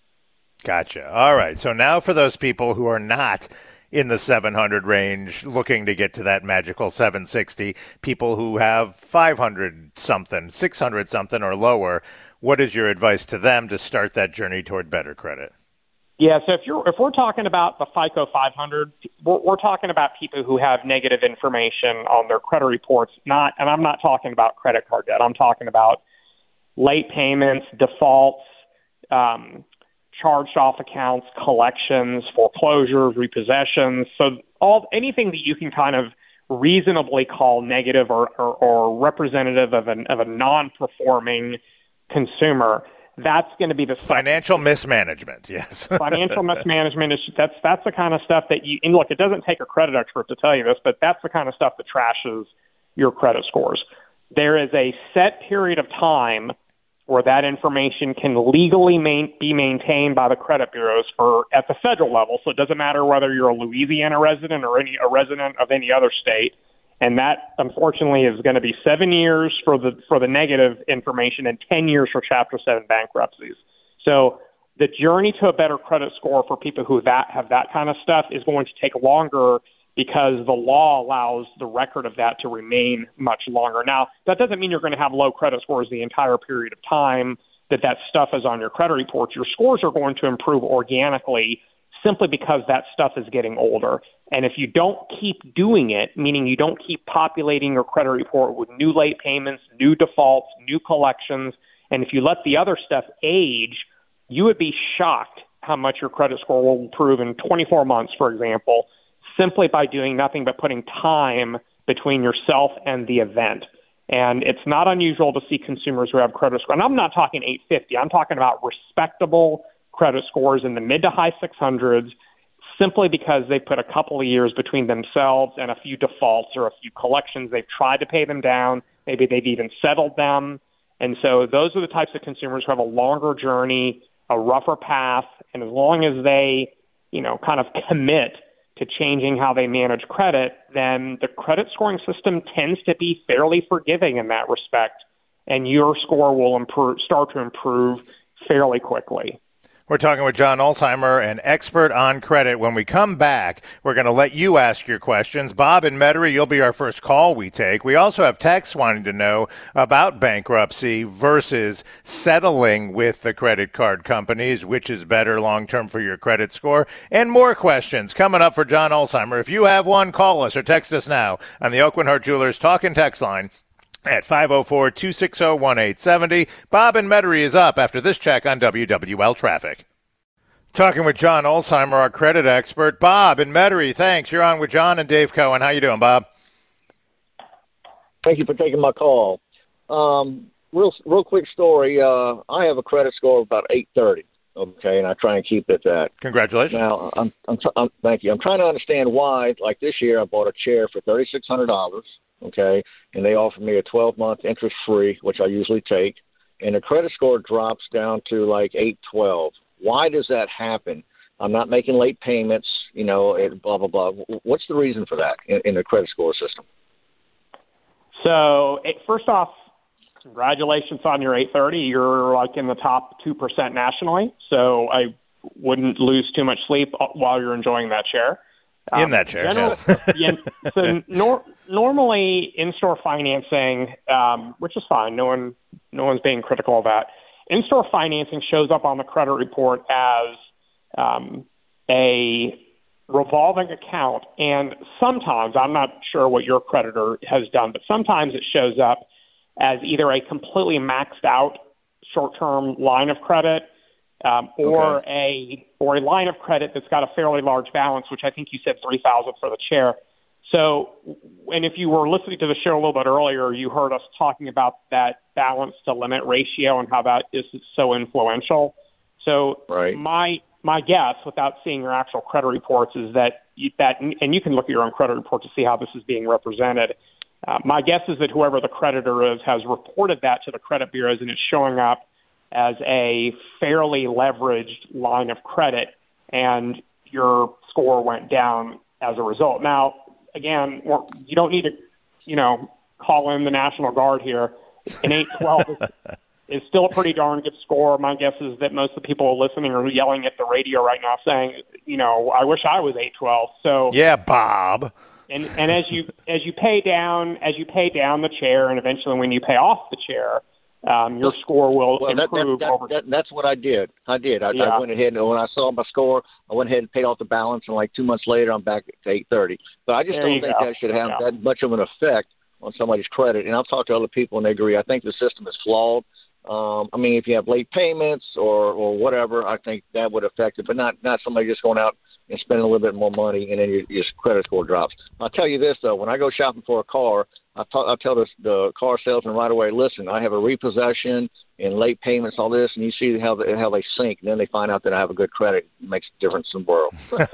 Gotcha. All right. So now for those people who are not in the seven hundred range, looking to get to that magical seven sixty, people who have five hundred something, six hundred something or lower, what is your advice to them to start that journey toward better credit? Yeah, so if you're if we're talking about the FICO five hundred, we're, we're talking about people who have negative information on their credit reports. Not, and I'm not talking about credit card debt. I'm talking about late payments, defaults, um, charged off accounts, collections, foreclosures, repossessions. So all anything that you can kind of reasonably call negative or, or, or representative of an of a non-performing consumer. That's going to be the financial mismanagement. Yes, financial mismanagement is that's that's the kind of stuff that you and look. It doesn't take a credit expert to tell you this, but that's the kind of stuff that trashes your credit scores. There is a set period of time where that information can legally main, be maintained by the credit bureaus for at the federal level. So it doesn't matter whether you're a Louisiana resident or any a resident of any other state. And that, unfortunately, is going to be seven years for the for the negative information and ten years for Chapter seven bankruptcies. So the journey to a better credit score for people who that have that kind of stuff is going to take longer because the law allows the record of that to remain much longer. Now, that doesn't mean you're going to have low credit scores the entire period of time that that stuff is on your credit reports. Your scores are going to improve organically simply because that stuff is getting older. And if you don't keep doing it, meaning you don't keep populating your credit report with new late payments, new defaults, new collections, and if you let the other stuff age, you would be shocked how much your credit score will improve in twenty-four months, for example, simply by doing nothing but putting time between yourself and the event. And it's not unusual to see consumers who have credit score. And I'm not talking eight fifty. I'm talking about respectable credit scores in the mid to high six hundreds, simply because they put a couple of years between themselves and a few defaults or a few collections. They've tried to pay them down. Maybe they've even settled them. And so those are the types of consumers who have a longer journey, a rougher path. And as long as they, you know, kind of commit to changing how they manage credit, then the credit scoring system tends to be fairly forgiving in that respect. And your score will improve, start to improve fairly quickly. We're talking with John Olsheimer, an expert on credit. When we come back, we're going to let you ask your questions. Bob in Metairie, you'll be our first call we take. We also have texts wanting to know about bankruptcy versus settling with the credit card companies, which is better long-term for your credit score, and more questions coming up for John Olsheimer. If you have one, call us or text us now on the Oak and Hart Jewelers Talk and Text line at five oh four, two six oh, one eight seven oh. Bob in Metairie is up after this check on W W L Traffic. Talking with John Olsheimer, our credit expert. Bob in Metairie, thanks. You're on with John and Dave Cohen. How you doing, Bob? Thank you for taking my call. Um, real, real quick story. Uh, I have a credit score of about eight thirty. Okay, and I try and keep it at that. Congratulations. Now, I'm, I'm, I'm, thank you. I'm trying to understand why. Like this year, I bought a chair for thirty-six hundred dollars. Okay, and they offered me a twelve-month interest-free, which I usually take, and the credit score drops down to like eight twelve. Why does that happen? I'm not making late payments, you know, and blah, blah, blah. What's the reason for that in, in the credit score system? So, it, first off, congratulations on your eight thirty. You're like in the top two percent nationally, so I wouldn't lose too much sleep while you're enjoying that chair. In um, that chair, general, yeah. yeah. So nor, normally in-store financing, um, which is fine. No one, no one's being critical of that. In-store financing shows up on the credit report as um, a revolving account, and sometimes, I'm not sure what your creditor has done, but sometimes it shows up as either a completely maxed out short-term line of credit, um, or okay. a or a line of credit that's got a fairly large balance, which I think you said three thousand for the chair. So, and if you were listening to the show a little bit earlier, you heard us talking about that balance to limit ratio and how that is so influential. So, right. my my guess, without seeing your actual credit reports, is that you, that, and you can look at your own credit report to see how this is being represented. Uh, my guess is that whoever the creditor is has reported that to the credit bureaus, and it's showing up as a fairly leveraged line of credit, and your score went down as a result. Now, again, you don't need to, you know, call in the National Guard here. An eight twelve is, is still a pretty darn good score. My guess is that most of the people listening are yelling at the radio right now saying, you know, I wish I was eight twelve. So yeah, Bob. And and as you as you pay down as you pay down the chair, and eventually when you pay off the chair, um, your score will well, improve. That, that, over that, that, that's what I did. I did. I, yeah. I went ahead and when I saw my score, I went ahead and paid off the balance, and like two months later, I'm back to eight thirty. But I just there don't think go. that should have yeah. that much of an effect on somebody's credit. And I've talked to other people, and they agree. I think the system is flawed. Um, I mean, if you have late payments or, or whatever, I think that would affect it, but not not somebody just going out and spending a little bit more money, and then your, your credit score drops. I'll tell you this, though. When I go shopping for a car, I, talk, I tell the, the car salesman right away, listen, I have a repossession and late payments, all this, and you see how they, how they sink, and then they find out that I have a good credit. It makes a difference in the world.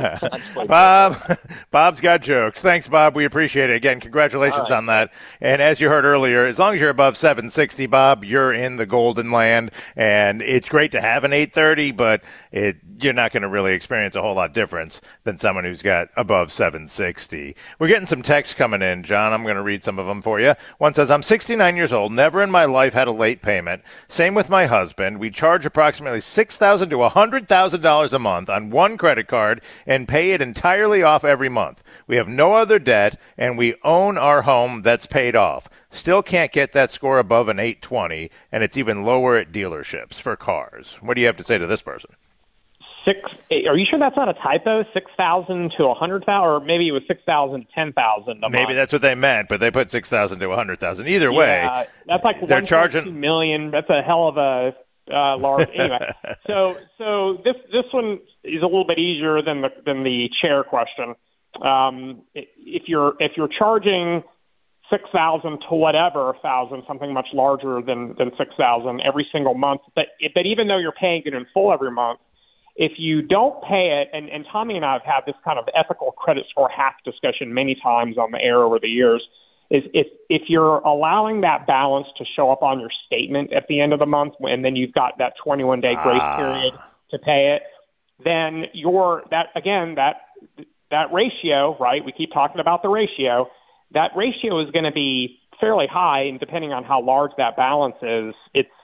Bob, Bob's got jokes. Thanks, Bob. We appreciate it. Again, congratulations right. on that. And as you heard earlier, as long as you're above seven sixty, Bob, you're in the golden land. And it's great to have an eight thirty, but it, you're not going to really experience a whole lot difference than someone who's got above seven sixty. We're getting some texts coming in, John. I'm going to read some of them for you. One says, I'm sixty-nine years old, never in my life had a late payment. Same with my husband. We charge approximately six thousand dollars to one hundred thousand dollars a month on one credit card and pay it entirely off every month. We have no other debt, and we own our home that's paid off. Still can't get that score above an eight twenty, and it's even lower at dealerships for cars. What do you have to say to this person? Six? Are you sure that's not a typo? Six thousand to a hundred thousand, or maybe it was six thousand to ten thousand. Maybe month. that's what they meant, but they put six thousand to a hundred thousand. Either way, yeah, that's like they're charging two million. That's a hell of a uh, large. Anyway, so so this this one is a little bit easier than the than the chair question. Um, if you're if you're charging six thousand to whatever thousand, something much larger than than six thousand every single month, but but even though you're paying it in full every month. If you don't pay it, and, and Tommy and I have had this kind of ethical credit score hack discussion many times on the air over the years, is if if you're allowing that balance to show up on your statement at the end of the month, and then you've got that twenty-one day grace ah. period to pay it, then your that again that that ratio, right? We keep talking about the ratio. That ratio is going to be fairly high, and depending on how large that balance is, it's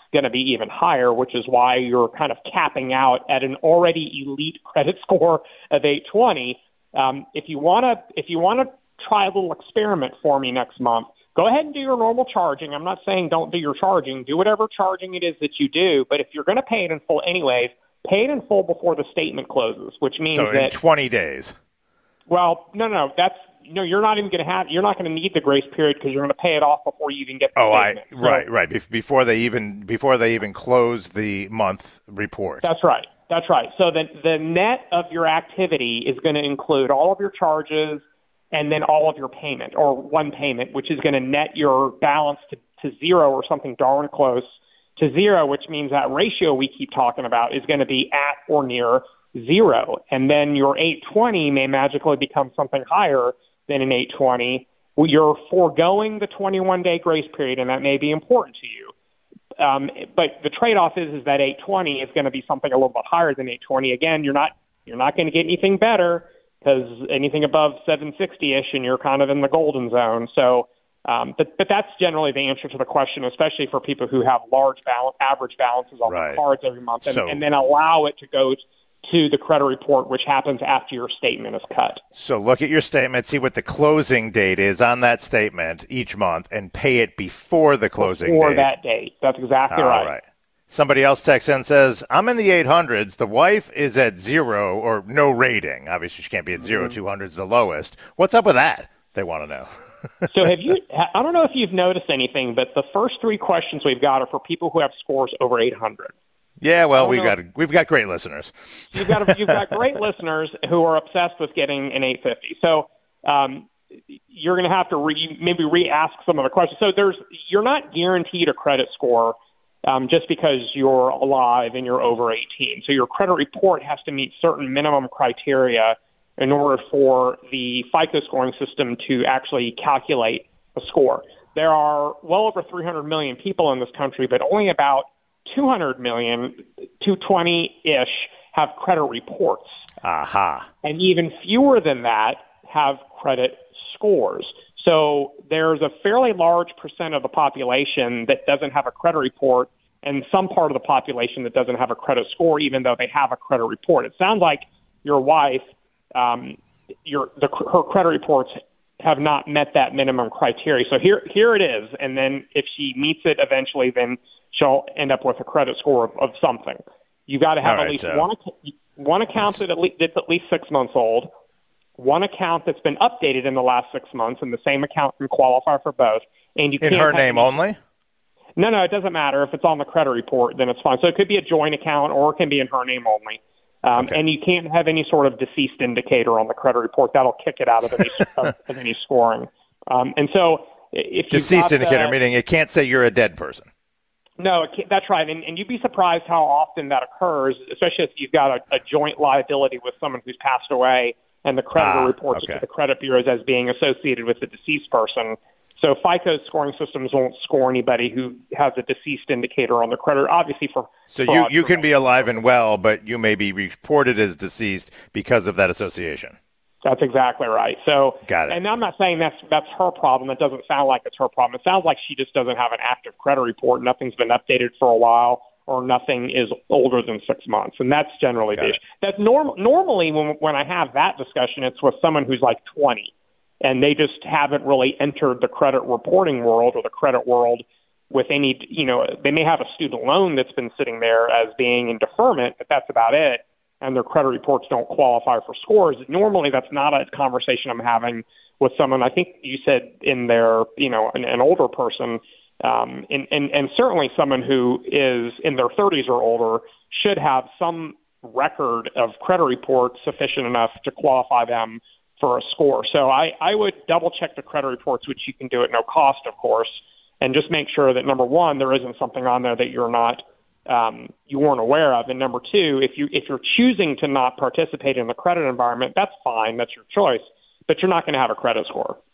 going to be even higher, which is why you're kind of capping out at an already elite credit score of eight twenty. Um, if you want to, if you want to try a little experiment for me next month, go ahead and do your normal charging. I'm not saying don't do your charging. Do whatever charging it is that you do. But if you're going to pay it in full anyways, pay it in full before the statement closes, which means so in that twenty days. Well, no, no, that's no. You're not even going to have. You're not going to need the grace period because you're going to pay it off before you even get the oh, statement. I So, right, right. Be- before they even before they even close the month report. That's right. That's right. So the the net of your activity is going to include all of your charges and then all of your payment, or one payment, which is going to net your balance to, to zero or something darn close to zero, which means that ratio we keep talking about is going to be at or near zero. And then your eight twenty may magically become something higher than an eight twenty. Well, you're foregoing the twenty-one day grace period, and that may be important to you. Um, but the trade-off is, is that eight twenty is going to be something a little bit higher than eight twenty. Again, you're not you're not going to get anything better because anything above seven sixty-ish, and you're kind of in the golden zone. So, um, but but that's generally the answer to the question, especially for people who have large balance, average balances on Right. their cards every month, and, So- and then allow it to go to the credit report, which happens after your statement is cut. So look at your statement, see what the closing date is on that statement each month, and pay it before the closing Before date. that date. That's exactly All right. right. Somebody else texts in and says, I'm in the eight hundreds. The wife is at zero or no rating. Obviously, she can't be at zero. Mm-hmm. two hundred is the lowest. What's up with that? They want to know. So have you, I don't know if you've noticed anything, but the first three questions we've got are for people who have scores over eight hundred. Yeah, well, Oh, we've no. got we've got great listeners. You've got you've got great listeners who are obsessed with getting an eight fifty. So um, you're going to have to re, maybe re-ask some of the questions. So there's you're not guaranteed a credit score um, just because you're alive and you're over eighteen. So your credit report has to meet certain minimum criteria in order for the FICO scoring system to actually calculate a score. There are well over three hundred million people in this country, but only about two hundred million, two hundred twenty-ish have credit reports. Aha. And even fewer than that have credit scores. So there's a fairly large percent of the population that doesn't have a credit report, and some part of the population that doesn't have a credit score, even though they have a credit report. It sounds like your wife, um, your the, her credit reports have not met that minimum criteria. So here here it is, and then if she meets it eventually, then she'll end up with a credit score of, of something. You got to have All at right, least so- one ac- one account that at least, that's at least six months old, one account that's been updated in the last six months, and the same account can qualify for both. And you In can't her have name any- only? No, no, it doesn't matter. If it's on the credit report, then it's fine. So it could be a joint account or it can be in her name only. Um, Okay. And you can't have any sort of deceased indicator on the credit report. That'll kick it out of any, of, of any scoring. Um, and so if you've Deceased got indicator, the- meaning it can't say you're a dead person. No, it can't, that's right. And, and you'd be surprised how often that occurs, especially if you've got a, a joint liability with someone who's passed away and the creditor Ah, reports it okay. to the credit bureaus as being associated with the deceased person. So FICO scoring systems won't score anybody who has a deceased indicator on their credit, obviously for So you, fraud you can be prevention. alive and well, but you may be reported as deceased because of that association. That's exactly right. So, Got it. And I'm not saying that's that's her problem. It doesn't sound like it's her problem. It sounds like she just doesn't have an active credit report. Nothing's been updated for a while, or nothing is older than six months, and that's generally Got the it. issue. That's normal. Normally, when when I have that discussion, it's with someone who's like twenty, and they just haven't really entered the credit reporting world or the credit world with any. You know, they may have a student loan that's been sitting there as being in deferment, but that's about it. And their credit reports don't qualify for scores. Normally, that's not a conversation I'm having with someone. I think you said in their, you know, an, an older person, um, and, and, and certainly someone who is in their thirties or older should have some record of credit reports sufficient enough to qualify them for a score. So I, I would double check the credit reports, which you can do at no cost, of course, and just make sure that, number one, there isn't something on there that you're not Um, you weren't aware of. And number two, if you if you're choosing to not participate in the credit environment, that's fine. That's your choice. But you're not going to have a credit score.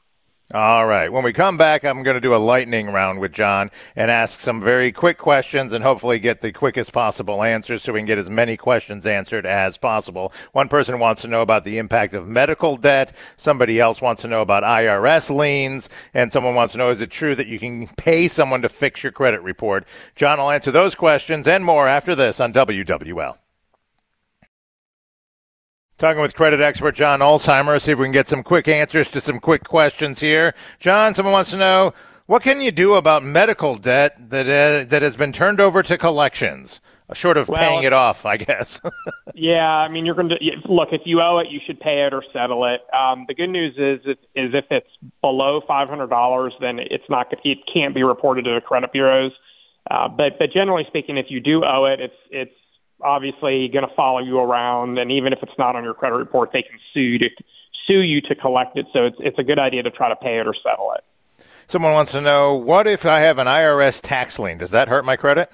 All right. When we come back, I'm going to do a lightning round with John and ask some very quick questions and hopefully get the quickest possible answers so we can get as many questions answered as possible. One person wants to know about the impact of medical debt. Somebody else wants to know about I R S liens. And someone wants to know, is it true that you can pay someone to fix your credit report? John will answer those questions and more after this on W W L. Talking with credit expert John Olsheimer, see if we can get some quick answers to some quick questions here. John, someone wants to know, what can you do about medical debt that uh, that has been turned over to collections, short of well, paying it off, I guess? Yeah, I mean, you're going to look. If you owe it, you should pay it or settle it. Um, the good news is, is, is if it's below five hundred dollars, then it's not. It can't be reported to the credit bureaus. Uh, but but generally speaking, if you do owe it, it's it's obviously going to follow you around, and even if it's not on your credit report, they can sue you to, sue you to collect it. So it's it's a good idea to try to pay it or settle it. Someone wants to know, what if I have an I R S tax lien? Does that hurt my credit?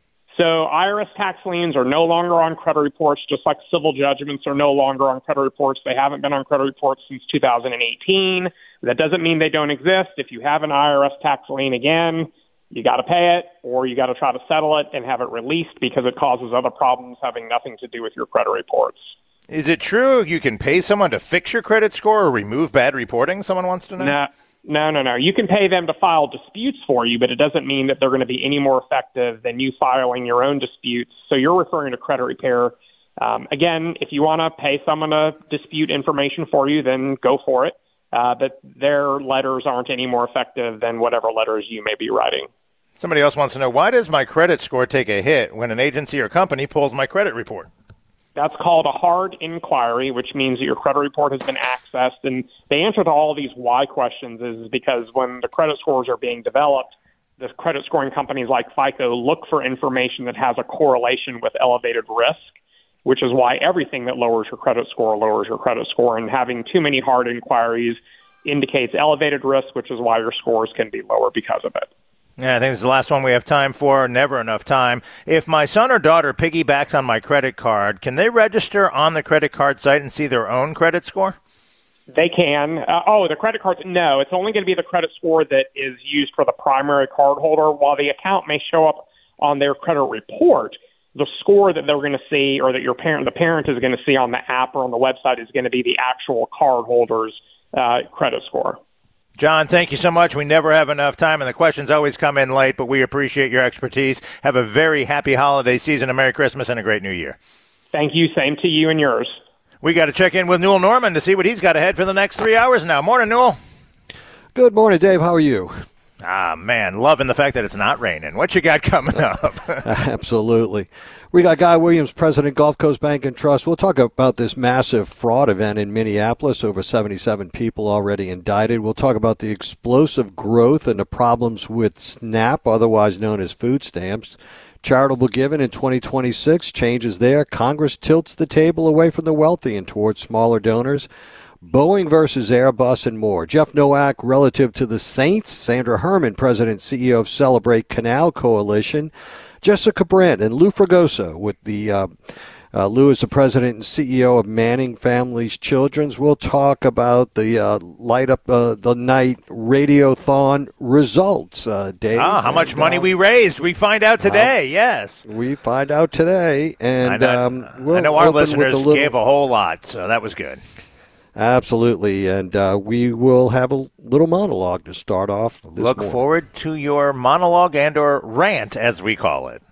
So I R S tax liens are no longer on credit reports, just like civil judgments are no longer on credit reports. They haven't been on credit reports since two thousand eighteen. That doesn't mean they don't exist. If you have an I R S tax lien again, you got to pay it, or you got to try to settle it and have it released because it causes other problems having nothing to do with your credit reports. Is it true you can pay someone to fix your credit score or remove bad reporting? Someone wants to know. No, no, no, no. You can pay them to file disputes for you, but it doesn't mean that they're going to be any more effective than you filing your own disputes. So you're referring to credit repair. Um, again, if you want to pay someone to dispute information for you, then go for it. Uh, but their letters aren't any more effective than whatever letters you may be writing. Somebody else wants to know, why does my credit score take a hit when an agency or company pulls my credit report? That's called a hard inquiry, which means that your credit report has been accessed. And the answer to all of these why questions is because when the credit scores are being developed, the credit scoring companies like FICO look for information that has a correlation with elevated risk, which is why everything that lowers your credit score lowers your credit score. And having too many hard inquiries indicates elevated risk, which is why your scores can be lower because of it. Yeah, I think this is the last one we have time for. Never enough time. If my son or daughter piggybacks on my credit card, can they register on the credit card site and see their own credit score? They can. Uh, oh, the credit cards? No, it's only going to be the credit score that is used for the primary cardholder. While the account may show up on their credit report, the score that they're going to see, or that your parent, the parent is going to see on the app or on the website, is going to be the actual cardholder's uh, credit score. John, thank you so much. We never have enough time, and the questions always come in late, but we appreciate your expertise. Have a very happy holiday season, a Merry Christmas, and a great New Year. Thank you. Same to you and yours. We got to check in with Newell Norman to see what he's got ahead for the next three hours now. Morning, Newell. Good morning, Dave. How are you? Ah, man, loving the fact that it's not raining. What you got coming up? Absolutely. We got Guy Williams, President, Gulf Coast Bank and Trust. We'll talk about this massive fraud event in Minneapolis, over seventy-seven people already indicted. We'll talk about the explosive growth and the problems with SNAP, otherwise known as food stamps. Charitable giving in twenty twenty-six, changes there. Congress tilts the table away from the wealthy and towards smaller donors. Boeing versus Airbus and more. Jeff Nowak relative to the Saints. Sandra Herman, President and C E O of Celebrate Canal Coalition. Jessica Brandt and Lou Fragoso with the uh, uh, Lou is the President and C E O of Manning Families Children's. We'll talk about the uh, Light Up uh, the Night Radiothon results, uh, Dave. Ah, how and, much money uh, we raised. We find out today, uh, yes. We find out today. And I know, um, we'll I know our open with listeners a little... gave a whole lot, so that was good. Absolutely, and uh, we will have a little monologue to start off this Look morning. forward to your monologue and or rant, as we call it.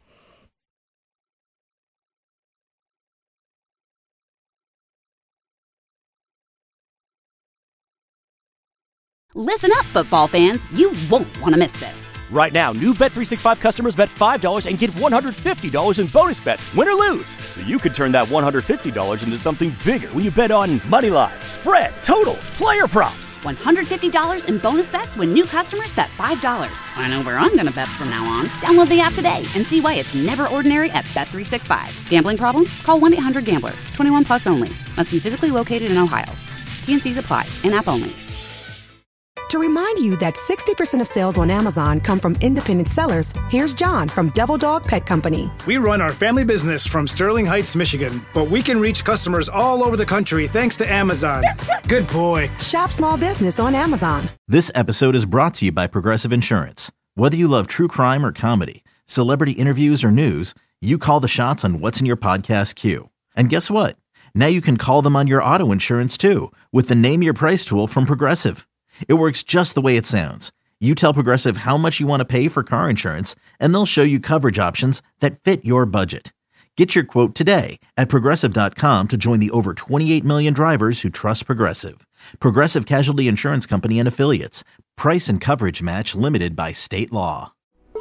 Listen up, football fans. You won't want to miss this. Right now, new Bet three sixty-five customers bet five dollars and get one hundred fifty dollars in bonus bets, win or lose. So you could turn that one hundred fifty dollars into something bigger when you bet on money line, spread, totals, player props. one hundred fifty dollars in bonus bets when new customers bet five dollars. I know where I'm going to bet from now on. Download the app today and see why it's never ordinary at Bet three sixty-five. Gambling problem? Call one eight hundred gambler. twenty-one plus only. Must be physically located in Ohio. T and C's apply. In-app only. To remind you that sixty percent of sales on Amazon come from independent sellers, here's John from Devil Dog Pet Company. We run our family business from Sterling Heights, Michigan, but we can reach customers all over the country thanks to Amazon. Good boy. Shop small business on Amazon. This episode is brought to you by Progressive Insurance. Whether you love true crime or comedy, celebrity interviews or news, you call the shots on what's in your podcast queue. And guess what? Now you can call them on your auto insurance too with the Name Your Price tool from Progressive. It works just the way it sounds. You tell Progressive how much you want to pay for car insurance, and they'll show you coverage options that fit your budget. Get your quote today at Progressive dot com to join the over twenty-eight million drivers who trust Progressive. Progressive Casualty Insurance Company and Affiliates. Price and coverage match limited by state law.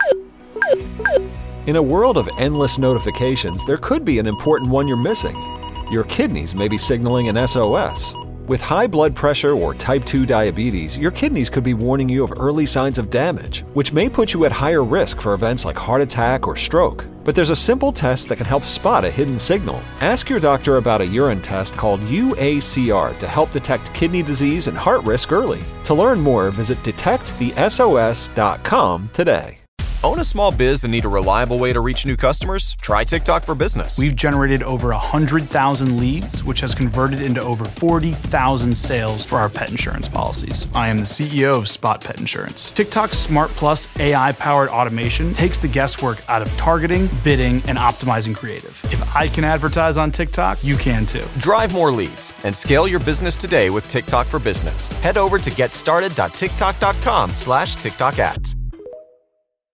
In a world of endless notifications, there could be an important one you're missing. Your kidneys may be signaling an S O S. With high blood pressure or type two diabetes, your kidneys could be warning you of early signs of damage, which may put you at higher risk for events like heart attack or stroke. But there's a simple test that can help spot a hidden signal. Ask your doctor about a urine test called U A C R to help detect kidney disease and heart risk early. To learn more, visit detect the S O S dot com today. Own a small biz and need a reliable way to reach new customers? Try TikTok for Business. We've generated over one hundred thousand leads, which has converted into over forty thousand sales for our pet insurance policies. I am the C E O of Spot Pet Insurance. TikTok's Smart Plus A I-powered automation takes the guesswork out of targeting, bidding, and optimizing creative. If I can advertise on TikTok, you can too. Drive more leads and scale your business today with TikTok for Business. Head over to getstarted dot tiktok dot com slash TikTok ads.